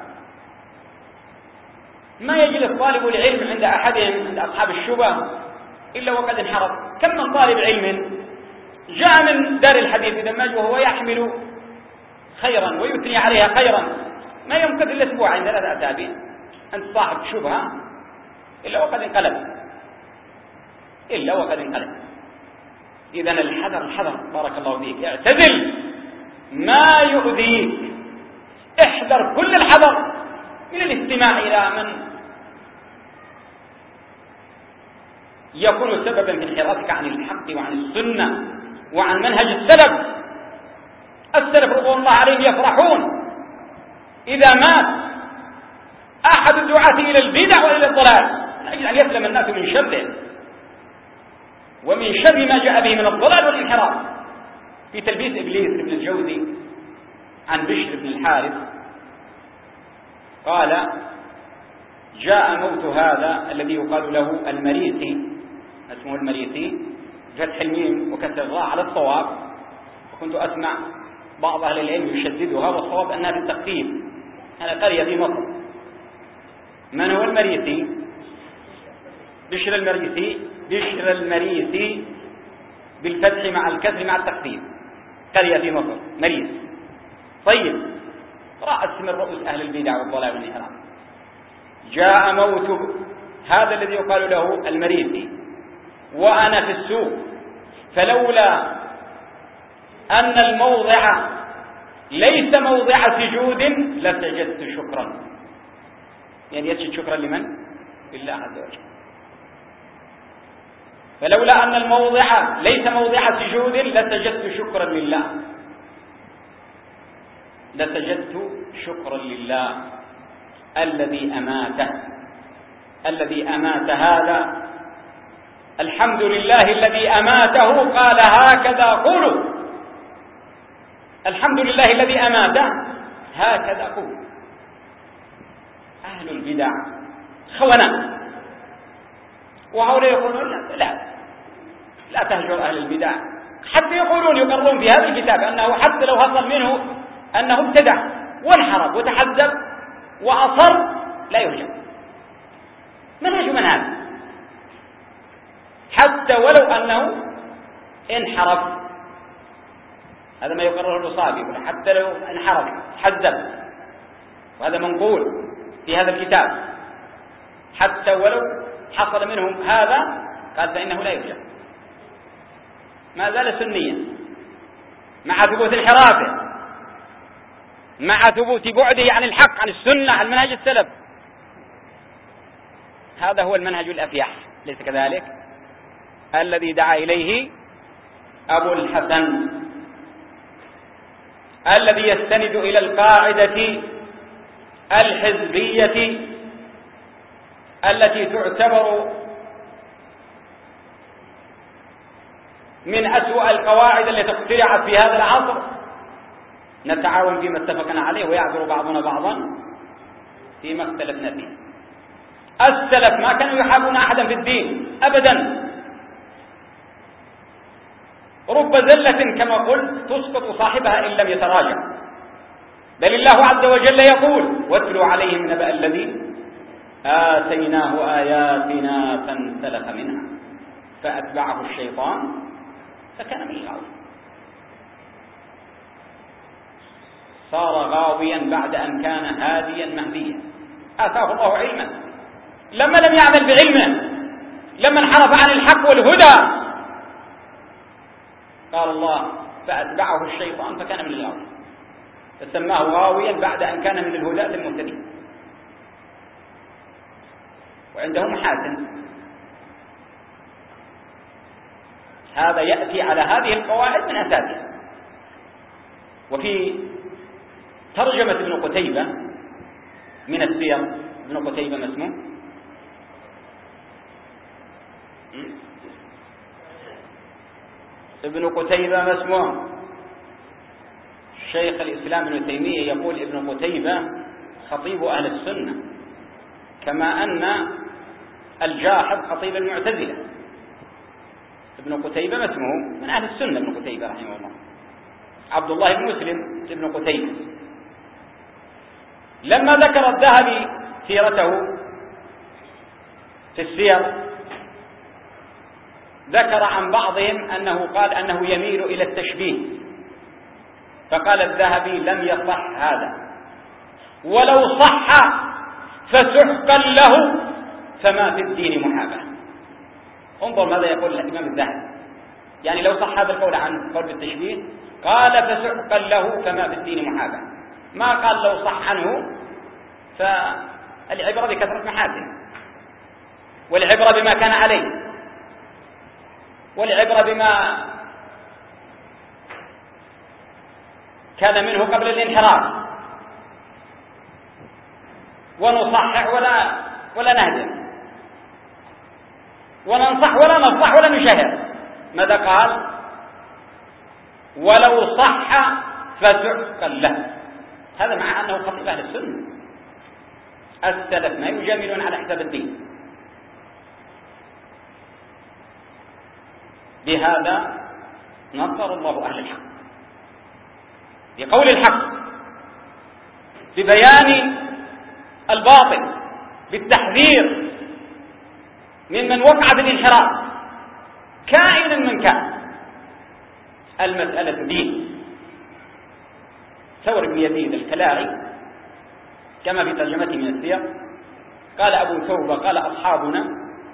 ما يجلس طالب العلم عند أحدهم عند أصحاب الشبه إلا وقد انحرف. كم من طالب علم جاء من دار الحديث دماج وهو يحمل خيرا ويثني عليها خيرا، ما يمكث إلا أسبوعين 3 أسابيع أنت صاحب شبهة إلا وقد انقلب. إذن الحذر بارك الله فيك، اعتزل ما يؤذيك، احذر كل الحذر من الاستماع إلى من يكون سببا في انحرافك عن الحق وعن السنة وعن منهج السلف. السلف رضوان الله عليهم يفرحون إذا مات أحد الدعاة إلى البدع وإلى الضلال من أجل أن يسلم الناس من شره ومن شر ما جاء به من الضلال والانحراف. في تلبيس إبليس ابن الجوزي عن بشر بن الحارث قال: جاء موت هذا الذي يقال له المريسي، اسمه المريسي فتح الميم وكسر الراء على الصواب، وكنت أسمع بعض أهل العلم يشددها، والصواب أنها بالتخفيف. هذا قرية في مصر. من هو المريسي؟ بشر المريسي بالفتح مع الكسر مع التخفيف، قرية في مصر مريس. طيب، رأس من رؤوس أهل البدع والضلال والانحراف. جاء موت هذا الذي يقال له المريسي وأنا في السوق، فلولا أن الموضع ليس موضع سجود لسجدت شكرا. يعني يسجد شكرا لمن؟ لله عز وجل. فلولا أن الموضع ليس موضع سجود لسجدت شكرا لله الذي أمات هذا. الحمد لله الذي أماته، قال هكذا قولوا. الحمد لله الذي أماته هكذا قولوا. أهل البدع خونة. وهؤلاء يقولون لا تهجر أهل البدع، حتى يقرون في هذا الكتاب أنه حتى لو حصل منه أنه ابتدع وانحرف وتحذب وأصر لا يهجر. منهج من هذا؟ حتى ولو أنه انحرف، هذا ما يقرره الوصابي، حتى لو انحرف حذب، وهذا منقول في هذا الكتاب، حتى ولو حصل منهم هذا قال فإنه لا يهجر، ما زال سنيا مع ثبوت انحرافه، مع ثبوت بعده عن الحق، عن السنة، عن منهج السلف. هذا هو المنهج الأفيح، ليس كذلك؟ الذي دعا إليه أبو الحسن، الذي يستند إلى القاعدة الحزبية التي تعتبر من أسوأ القواعد التي اخترعت في هذا العصر. نتعاون فيما اتفقنا عليه ويعذر بعضنا بعضا فيما اختلفنا فيه. السلف ما كانوا يحابون أحدا في الدين أبدا. رب زلة كما قلت تسقط صاحبها إن لم يتراجع. بل الله عز وجل يقول: واتلوا عليهم نبأ الذي آتيناه آياتنا فانسلخ منها فأتبعه الشيطان فكان من الغاوين. صار غاويا بعد أن كان هاديا مهديا. آتاه الله علما لما لم يعمل بعلمه، لما انحرف عن الحق والهدى قال الله فأتبعه الشيطان فكان من الغاوين، فسماه غاويا بعد أن كان من الهداة المهتدين. وعنده محاسن. هذا يأتي على هذه القواعد من أساسها. وفي ترجمة ابن قتيبة من السير، ابن قتيبة ما اسمه؟ ابن قتيبة ما اسمه؟ شيخ الإسلام ابن تيمية يقول ابن قتيبة خطيب أهل السنة، كما أن الجاحظ خطيب المعتزلة. ابن قتيبة ما اسمه؟ من أهل السنة ابن قتيبة رحمه الله، عبد الله بن مسلم ابن قتيبة. لما ذكر الذهبي سيرته في السير ذكر عن بعضهم أنه قال أنه يميل إلى التشبيه، فقال الذهبي لم يصح هذا، ولو صح فسحقا له فما في الدين محاباة. انظر ماذا يقول الإمام الذهبي، يعني لو صح هذا القول عن قول بالتشبيه قال فسحقا له فما في الدين محاباة، ما قال لو صح عنه. فالعبرة بكثرة محاسنه، والعبرة بما كان عليه، والعبرة بما كان منه قبل الانحراف. ونصحح ولا نهدم، وننصح ولا نصح ولا نشهر. ماذا قال؟ ولو صح فسحقا له. هذا مع أنه خطيب أهل السنة. السلف ما يجاملون على حساب الدين. بهذا نصر الله أهل الحق بقول الحق، ببيان الباطل، بالتحذير ممن وقع في الانحراف كائنا من كان. المسألة دين. ثور بن يزيد الكلاعي كما في ترجمته من السير قال أبو ثوبة قال أصحابنا: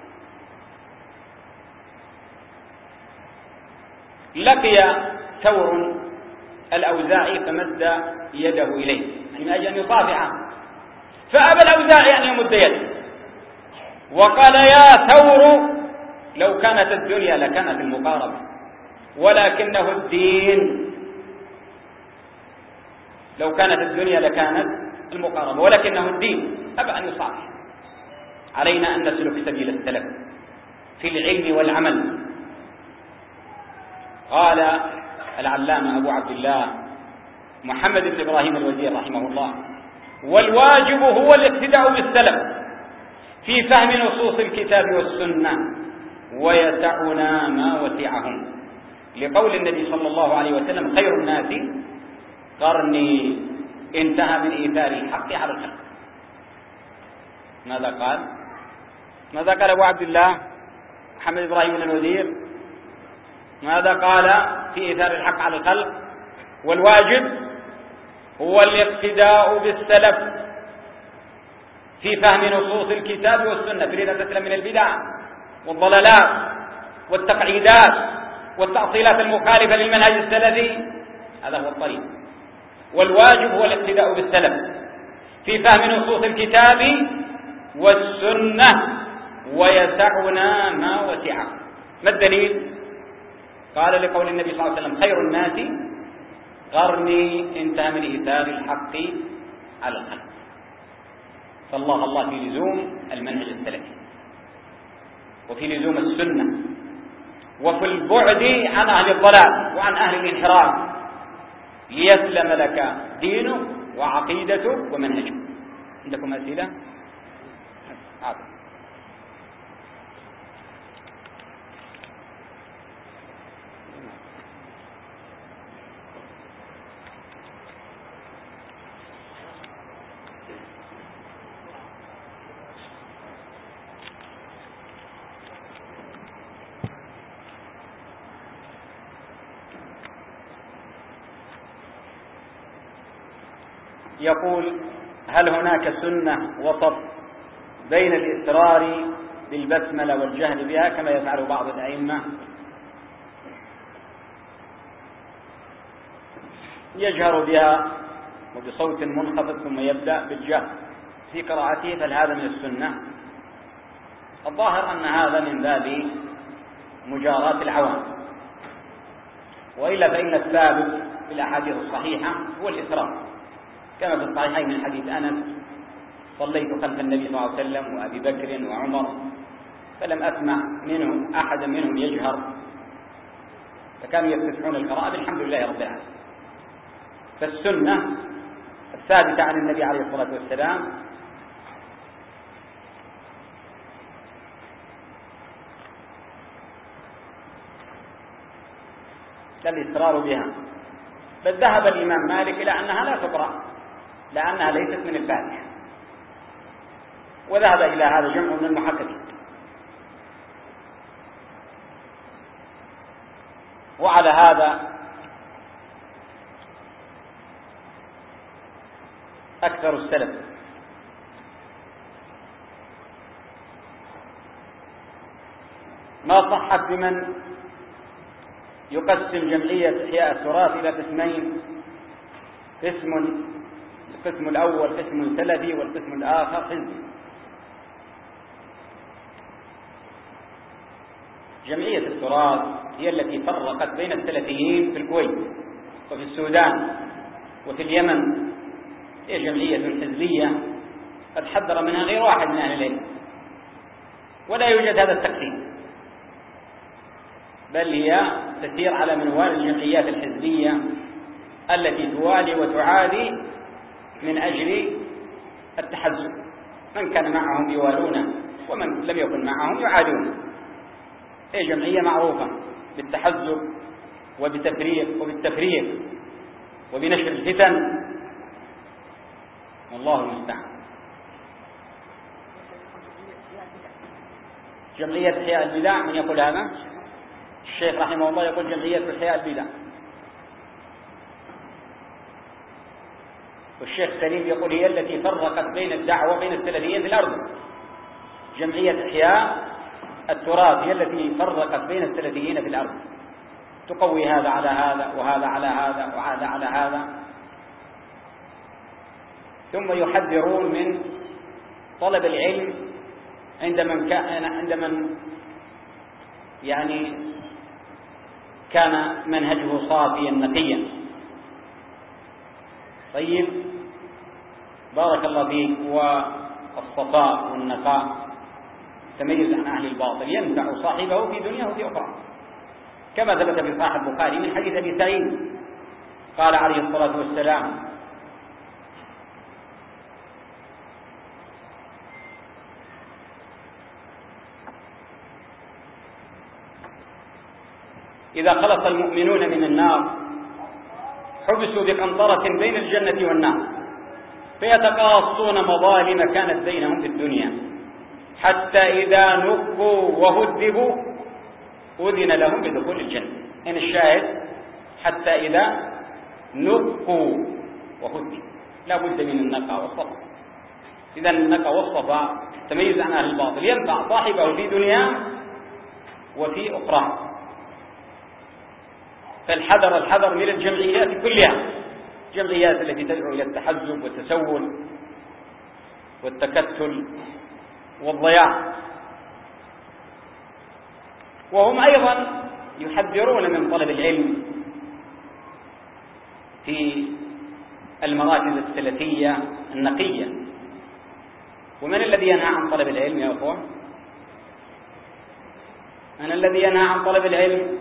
لقي ثور الأوزاعي فمد يده إليه، يعني من أجل أن يصافحه، فأبى الأوزاعي أن يمد يده وقال: يا ثور لو كانت الدنيا لكانت المقاربة، ولكنه الدين. لو كانت الدنيا لكانت المقاربة ولكنه الدين. أبى أن يصافح. علينا أن نسلك سبيل السلف في العلم والعمل. قال العلامة أبو عبد الله محمد بن إبراهيم الوزير رحمه الله: والواجب هو الاقتداء بالسلف في فهم نصوص الكتاب والسنة ويسعنا ما وسعهم، لقول النبي صلى الله عليه وسلم: خير الناس قرني، انتهى من إيثار الحق على الخلق. ماذا قال؟ ماذا قال أبو عبد الله محمد إبراهيم بن الوزير؟ ماذا قال في إيثار الحق على الخلق؟ والواجب هو الاقتداء بالسلف في فهم نصوص الكتاب والسنة، تريد أن تسلم من البدع والضلالات والتقعيدات والتأصيلات المخالفة للمنهج السلفي، هذا هو الطريق. والواجب هو الاقتداء بالسلف في فهم نصوص الكتاب والسنة ويسعنا ما وسع. ما الدليل؟ قال: لقول النبي صلى الله عليه وسلم: خير الناس قرني، انتهى من إيثار الحق على الخلق. فالله في لزوم المنهج السلفي، وفي لزوم السنة، وفي البعد عن أهل الضلال وعن أهل الانحراف، ليسلم لك دينك وعقيدتك ومنهجك. عندكم أسئلة؟ يقول: هل هناك سنة وسط بين الإسرار بالبسملة والجهل بها كما يفعل بعض الأئمة؟ يجهر بها وبصوت منخفض ثم يبدأ بالجهر في قراءته، فهل هذا من السنة؟ الظاهر أن هذا من باب مجاراة العوام، وإلا فإن الثابت في الأحاديث الصحيحة هو الإسرار، كما في الصحيحين من حديث أنس: صليت خلف النبي صلى الله عليه وسلم وأبي بكر وعمر فلم أسمع منهم أحدا منهم يجهر، فكانوا يفتتحون القراءة بالحمد لله رب العالمين. فالسنة الثابتة عن النبي عليه الصلاة والسلام الإصرار بها، بل ذهب الإمام مالك إلى أنها لا تقرأ لأنها ليست من الفاتحة، وذهب إلى هذا جمع من المحققين. وعلى هذا أكثر السلف. ما صحت بمن يقسم جمعية إحياء التراث إلى قسمين: القسم الأول قسم سلفي والقسم الآخر حزبي. جمعية التراث هي التي فرقت بين السلفيين في الكويت وفي السودان وفي اليمن، هي جمعية حزبية قد حذر منها غير واحد من أهل العلم، ولا يوجد هذا التقسيم، بل هي تسير على منوال الجمعيات الحزبية التي توالي وتعادي من أجل التحزب، من كان معهم يوالونه ومن لم يكن معهم يعادونه. هي جمعية معروفة بالتحزب وبالتفريق وبنشر الفتن، والله المستعان. جمعية إحياء البدع، من يقول هذا؟ الشيخ رحمه الله يقول جمعية إحياء البدع، والشيخ سليم يقول هي التي فرقت بين الدعوة بين السلفيين في الأرض. جمعية إحياء التراث هي التي فرقت بين السلفيين في الأرض، تقوي هذا على هذا وهذا على هذا وهذا على هذا، ثم يحذرون من طلب العلم عند من يعني كان منهجه صافيا نقيا. طيب، بارك الله فيك. والصفاء والنقاء تميز عن أهل الباطل ينفع صاحبه في دنياه وفي أخرى، كما ثبت في صحيح البخاري من حديث أبي سعيد قال عليه الصلاة والسلام: إذا خلص المؤمنون من النار حبسوا بقنطرة بين الجنة والنار فيتقاصون مظالم كانت بينهم في الدنيا، حتى إذا نقوا وهذبوا أذن لهم بدخول الجنة. إن الشاهد حتى إذا نقوا وهذبوا، لا بد من النقى والصفا. إذا النقى والصفا تميز عن أهل الباطل ينفع صاحبه في دنياه وفي أخرى. فالحذر من الجمعيات كلها، الجمعيات التي تدعو إلى التحزب والتسول والتكتل والضياع. وهم أيضا يحذرون من طلب العلم في المراكز السلفية النقية. ومن الذي ينهى عن طلب العلم يا أخوان؟ من الذي ينهى عن طلب العلم؟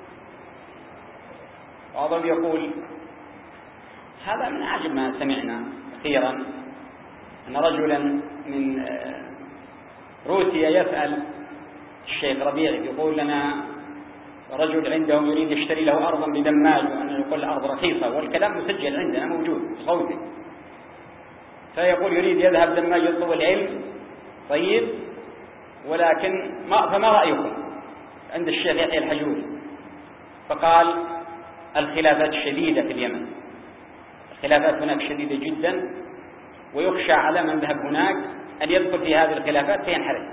بعضهم يقول هذا من أعجب ما سمعنا أخيرا، أن رجلا من روسيا يسأل الشيخ ربيع، يقول لنا رجل عندهم يريد يشتري له أرضا بدماج، وأنه يقول الأرض رخيصة، والكلام مسجل عندنا موجود بصوته. فيقول يريد يذهب دماج يطلب العلم. طيب، ولكن فما رأيكم عند الشيخ يحيى الحجوري؟ فقال الخلافات شديدة في اليمن، الخلافات هناك شديدة جدا، ويخشى على من ذهب هناك أن يدخل في هذه الخلافات فينحرف.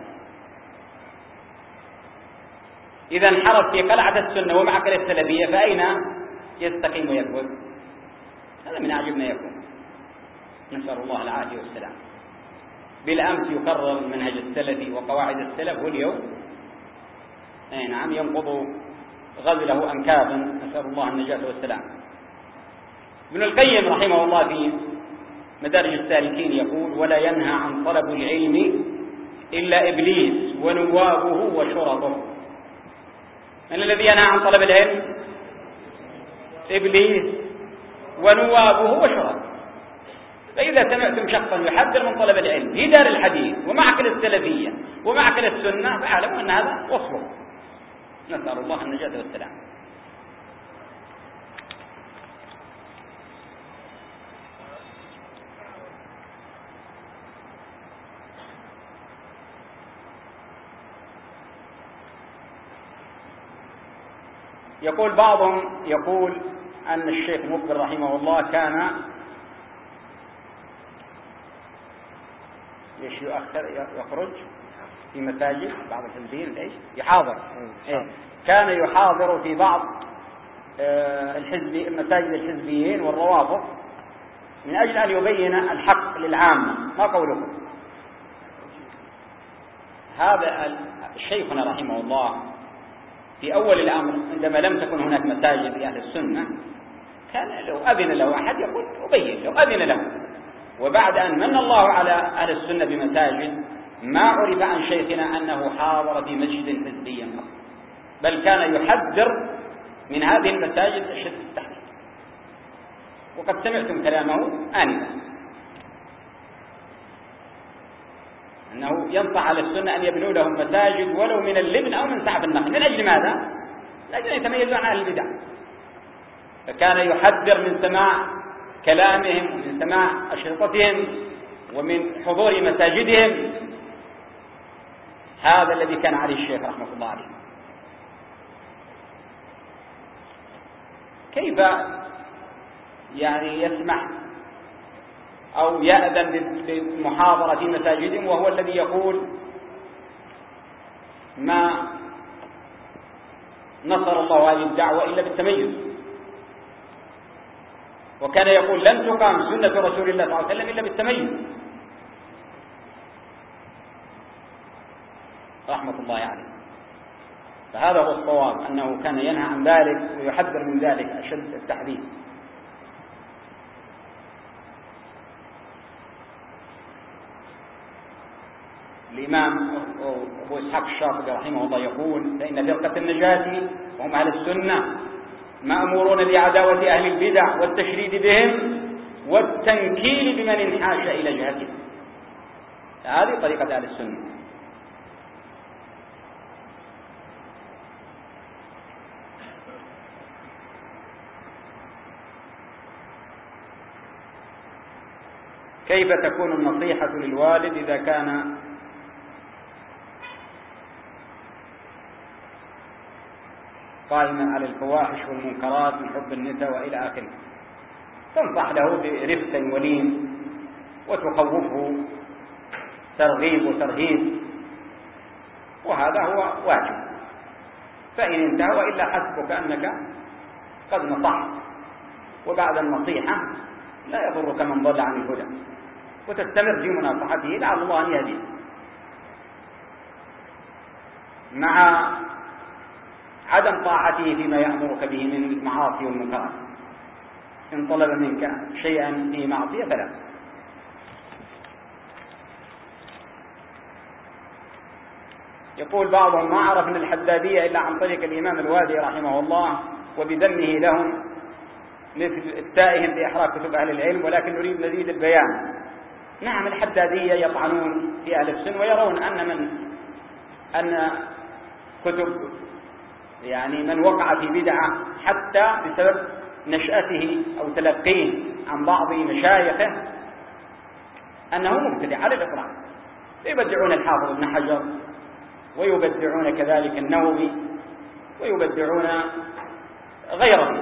إذا انحرف في قلعة السنة ومعقل السلفية فأين يستقيم ويكبر؟ هذا من أعجب ما يكون، نسأل الله العافية والسلام. بالأمس يكرر المنهج السلفي وقواعد السلف، واليوم نعم ينقض غزله أنكابا، نسأل الله النجاة والسلام. ابن القيم رحمه الله في مدارج السالكين يقول ولا ينهى عن طلب العلم إلا إبليس ونوابه وشرطه. من الذي ينهى عن طلب العلم؟ إبليس ونوابه وشرطه. فإذا سمعتم شخصا يحذر من طلب العلم في دار الحديث ومعقل السلفية ومعقل السنة فاعلموا أن هذا وصفه، نسأل الله النجاة والسلام. يقول بعضهم يقول أن الشيخ مقبل رحمه الله كان يخرج في مساجد بعض الحزبيين يحاضر، كان يحاضر في بعض مساجد الحزبيين والروافض من أجل أن يبين الحق للعامة. ما قولكم؟ هذا شيخنا رحمه الله في أول الأمر عندما لم تكن هناك مساجد لأهل السنة كان لو أذن له أحد يقول أبين، لو أذن له. وبعد أن من الله على أهل السنة بمساجد ما عرف عن شيخنا أنه حاضر في مسجد حزبي قط، بل كان يحذر من هذه المساجد أشد التحذير. وقد سمعتم كلامه آنفا أنه ينصح على السنة أن يبنوا لهم مساجد ولو من اللبن أو من سعف النخل. من أجل ماذا؟ من أجل أن يتميزوا عن أهل البدع. فكان يحذر من سماع كلامهم ومن سماع أشرطتهم ومن حضور مساجدهم. هذا الذي كان عليه الشيخ رحمة الله عليه. كيف يعني يسمح أو يأذن بالمحاضرة في مساجدهم وهو الذي يقول ما نصر الله هذه الدعوة إلا بالتميز، وكان يقول لن تقام سنة رسول الله صلى الله عليه وسلم إلا بالتميز رحمة الله عليه. فهذا هو الصواب، أنه كان ينهى عن ذلك ويحذر من ذلك أشد التحذير. الإمام أبو إسحاق الشاطبي رحمه الله يقول فإن فرقة النجاة وهم أهل السنة مأمورون بعداوة أهل البدع والتشريد بهم والتنكيل بمن انحاش إلى جهتهم. هذه طريقة أهل السنة. كيف تكون النصيحة للوالد إذا كان قائما على الفواحش والمنكرات من حب النساء وإلى آخره؟ تنصح له برفق ولين وتخوفه ترغيب وترهيب، وهذا هو واجب. فإن انتهى وإلا حسبك أنك قد نصحت، وبعد النصيحة لا يضرك من ضل عن الهدى، وتستمر في مناصحته لعل الله أن يهديه. مع عدم طاعته فيما يأمرك به من المعاصي والمنكرات. إن طلب منك شيئا في معصية فلا. يقول بعضهم: ما عرفنا الحدادية إلا عن طريق الإمام الوادي رحمه الله وبذمه لهم مثل إفتائهم بإحراق كتب أهل العلم، ولكن نريد مزيد البيان. نعم، الحدادية يطعنون في أهل السنة ويرون أن كتب من وقع في بدعة حتى بسبب نشأته أو تلقيه عن بعض مشايخه أنه مبتدع على الإطلاق. يبدعون الحافظ ابن حجر، ويبدعون كذلك النووي، ويبدعون غيرهم،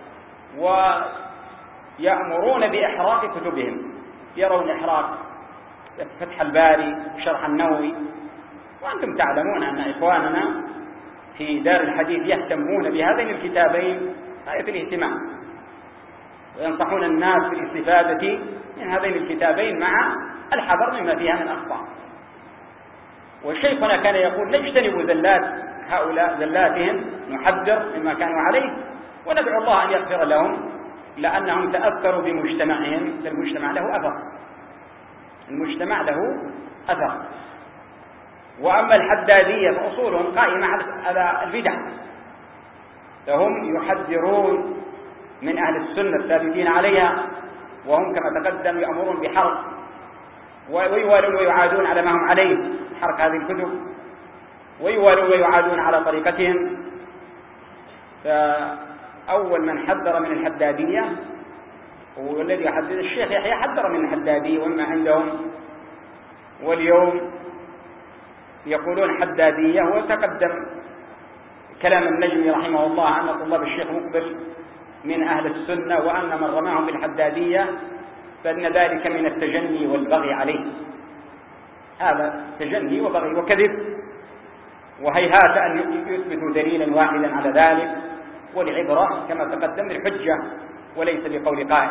ويأمرون بإحراق كتبهم. يرون إحراق فتح الباري شرح النووي، وأنتم تعلمون أن إخواننا في دار الحديث يهتمون بهذين الكتابين غاية الاهتمام، وينصحون الناس بالاستفادة من هذين الكتابين مع الحذر مما فيها من أخطاء. وشيخنا كان يقول: نجتنب زلات هؤلاء زلاتهم، نحذر مما كانوا عليه، وندعو الله أن يغفر لهم، لأنهم تأثروا بمجتمعهم. المجتمع له أثر، المجتمع له أثر. وأما الحدادية فأصولهم قائمة على البدع، فهم يحذرون من أهل السنة الثابتين عليها، وهم كما تقدم يأمرون بحرق، ويوالون ويعادون على ما هم عليه، حرق هذه الكتب، ويوالون ويعادون على طريقتهم. فأول من حذر من الحدادية هو الذي يحدد الشيخ يحيى، حذر من الحدادية وما عندهم، واليوم يقولون حدادية. وتقدم كلام النجمي رحمه الله أن طلاب الشيخ مقبل من أهل السنة، وأن من رماهم بالحدادية فإن ذلك من التجني والبغي عليه. هذا تجني وبغي وكذب، وهيهات أن يثبتوا دليلا واحدا على ذلك، والعبرة كما تقدم الحجة وليس بقول قائل.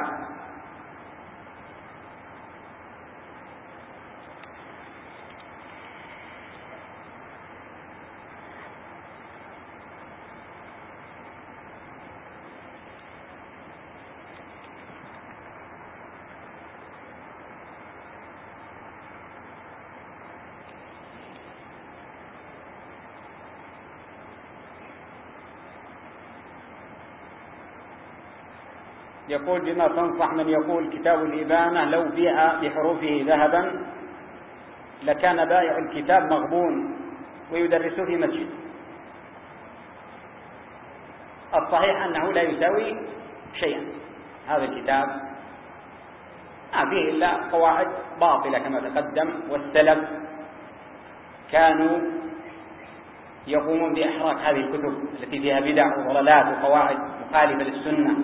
يقول: بما تنصح من يقول كتاب الإبانة لو بيع بحروفه ذهبا لكان بائع الكتاب مغبون ويدرسه في مسجد؟ الصحيح أنه لا يساوي شيئا. هذا الكتاب ما فيه إلا قواعد باطلة كما تقدم، والسلف كانوا يقومون بإحراق هذه الكتب التي فيها بدع وضلالات وقواعد مخالفة للسنة.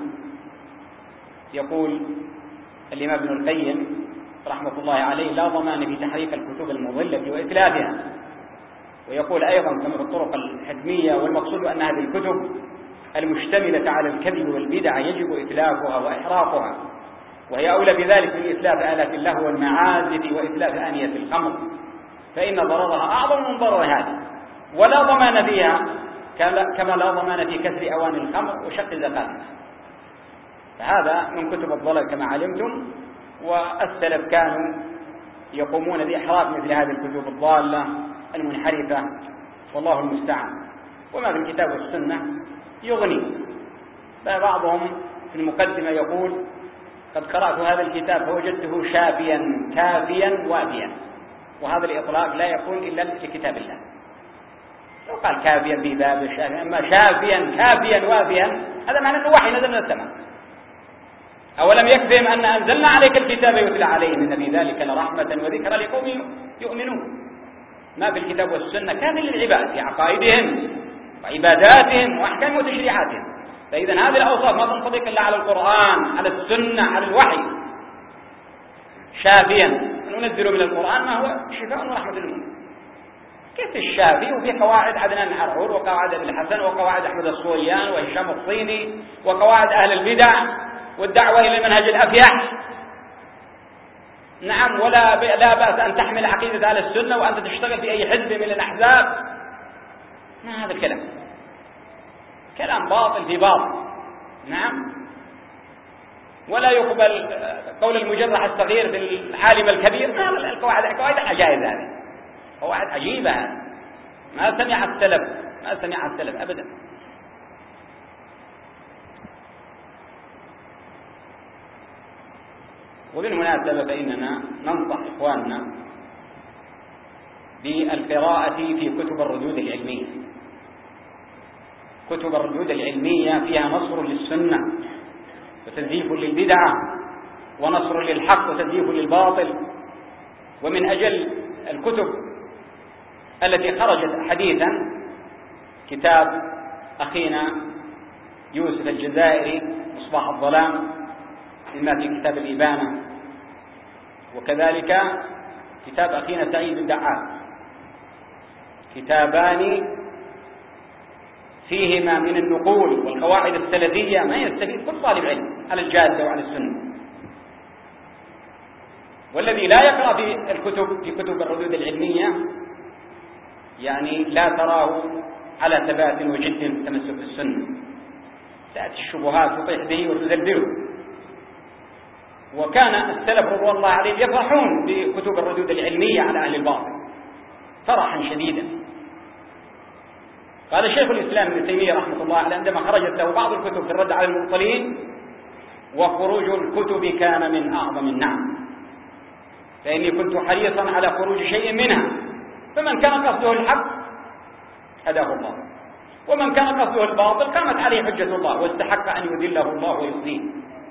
يقول الإمام ابن القيم رحمة الله عليه: لا ضمان في تحريف الكتب المضلة وإتلافها. ويقول أيضا كما في الطرق الحكمية: والمقصود أن هذه الكتب المشتملة على الكذب والبدع يجب إتلافها وإحراقها، وهي أولى بذلك من إتلاف آلات اللهو والمعازف وإتلاف آنية الخمر، فإن ضررها أعظم من ضرر هذه، ولا ضمان فيها كما لا ضمان في كسر أواني الخمر وشق زقاتها. فهذا من كتب الضلال كما علمتم، والسلف كانوا يقومون بإحراق مثل هذه الكتب الضالة المنحرفة، والله المستعان. وما في الكتاب والسنة يغني. فبعضهم في المقدمة يقول: قد قرأت هذا الكتاب فوجدته شافيا كافيا وافيا. وهذا الإطلاق لا يكون إلا لكتاب الله. لو قال كافيا في باب الشافي، أما شافيا كافيا وافيا هذا معنى أنه وحي نزل من السماء. أولم يكفهم أن أنزلنا عليك الكتاب يتلى عليهم إن في ذلك لرحمة وذكرى لقوم يؤمنون. ما في الكتاب والسنة كافٍ للعباد في عقائدهم وعباداتهم وأحكام وتشريعاتهم. فإذا هذه الأوصاف ما تنطبق إلا على القرآن، على السنة، على الوحي. شافيا، ننزل من القرآن ما هو شفاء ورحمة للمؤمنين. كيف الشافي وفي قواعد عدنان الحرعور وقواعد ابن الحسن وقواعد أحمد الصويان وهشام الصيني وقواعد أهل البدع والدعوة إلى المنهج الأفيح. نعم، لا بأس أن تحمل عقيدة أهل السنة وأنت تشتغل في أي حزب من الأحزاب. ما هذا الكلام؟ كلام باطل في باطل. نعم، ولا يقبل قول المجرح الصغير في العالم الكبير. ما القواعد عجائز، هذه قواعد عجيبة، ما سمع السلف أبدا. وبالمناسبة فإننا ننصح إخواننا بالقراءة في كتب الردود العلمية. كتب الردود العلمية فيها نصر للسنة وتزييف للبدعة ونصر للحق وتزييف للباطل. ومن أجل الكتب التي خرجت حديثا كتاب أخينا يوسف الجزائري مصباح الظلام مما في كتاب الإبانة، وكذلك كتاب أخينا سعيد الدعاء، كتابان فيهما من النقول والقواعد السلفية ما يستفيد كل طالب علم على الجادة وعلى السنة. والذي لا يقرأ في كتب الردود العلمية يعني لا تراه على ثبات وجد في التمسك بالسنة. تأتي الشبهات تطيح به وتذبذبه. وكان السلف رضوان الله عليهم يفرحون بكتب الردود العلمية على أهل الباطل فرحا شديدا. قال شيخ الإسلام ابن تيمية رحمه الله عليه عندما خرجت له بعض الكتب في الرد على المبطلين: وخروج الكتب كان من أعظم النعم، فإني كنت حريصا على خروج شيء منها، فمن كان قصده الحق هداه الله، ومن كان قصده الباطل قامت عليه حجة الله واستحق أن يذله الله ويخزيه.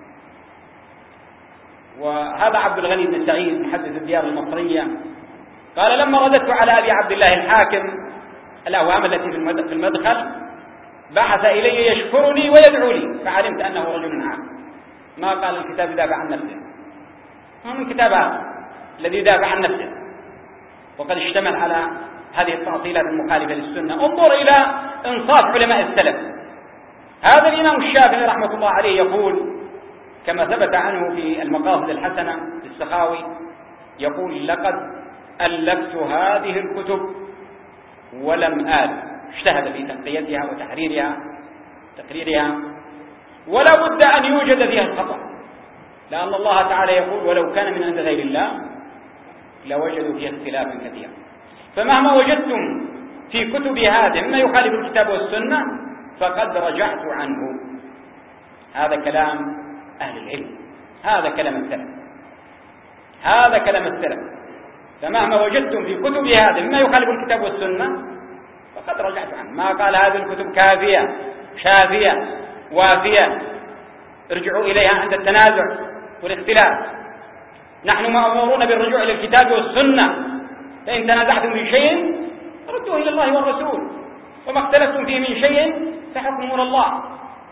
وهذا عبد الغني بن سعيد محدث الديار المصرية قال: لما رددت على أبي عبد الله الحاكم الأوهام التي في المدخل بعث إلي يشكرني ويدعو لي، فعلمت أنه رجل عام. ما قال الكتاب يدافع عن نفسه، ما من كتاب هذا الذي يدافع عن نفسه وقد اشتمل على هذه التعطيلات المخالفة للسنة. انظر إلى إنصاف علماء السلف. هذا الإمام الشافعي رحمة الله عليه يقول كما ثبت عنه في المقاصد الحسنة للسخاوي، يقول: لقد ألفت هذه الكتب ولم اجتهد في تنقيتها وتقريرها ولا بد أن يوجد فيها الخطأ، لأن الله تعالى يقول: ولو كان من عند غير الله لوجدوا فيها اختلافا كثيرا. فمهما وجدتم في كتب هذه مما يخالف الكتاب والسنة فقد رجعت عنه. هذا كلام أهل العلم، هذا كلام السلف. فمهما وجدتم في كتب هذه مما يخالف الكتاب والسنة فقد رجعت عنه. ما قال هذه الكتب كافية شافية وافية ارجعوا إليها عند التنازع والاختلاف. نحن مأمورون بالرجوع إلى الكتاب والسنة، فإن تنازعتم في شيء ردوه إلى الله والرسول، وما اختلفتم فيه من شيء فحكمه إلى الله.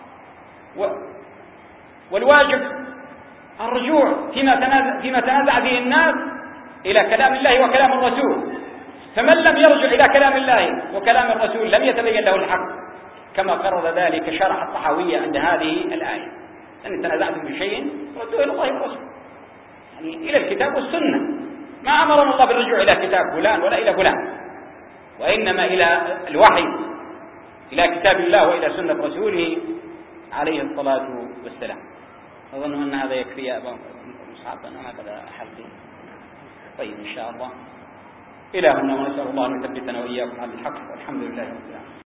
والواجب الرجوع فيما تنازع فيه الناس إلى كلام الله وكلام الرسول. فمن لم يرجع إلى كلام الله وكلام الرسول لم يتبين له الحق، كما قرر ذلك شرح الطحاوية عند هذه الآية: أن تنازعتم في شيء ردوه إلى الله والرسول، يعني إلى الكتاب والسنة. ما أمرنا الله بالرجوع إلى كتاب فلان ولا إلى فلان، وإنما إلى الوحي، إلى كتاب الله وإلى سنة رسوله عليه الصلاة والسلام. أظن أن هذا يكفي يا أبا مصعب، أنا هكذا حلقي. طيب إن شاء الله إلى هنا، ونسأل الله أن يثبتنا وإياكم على الحق، والحمد لله رب العالمين.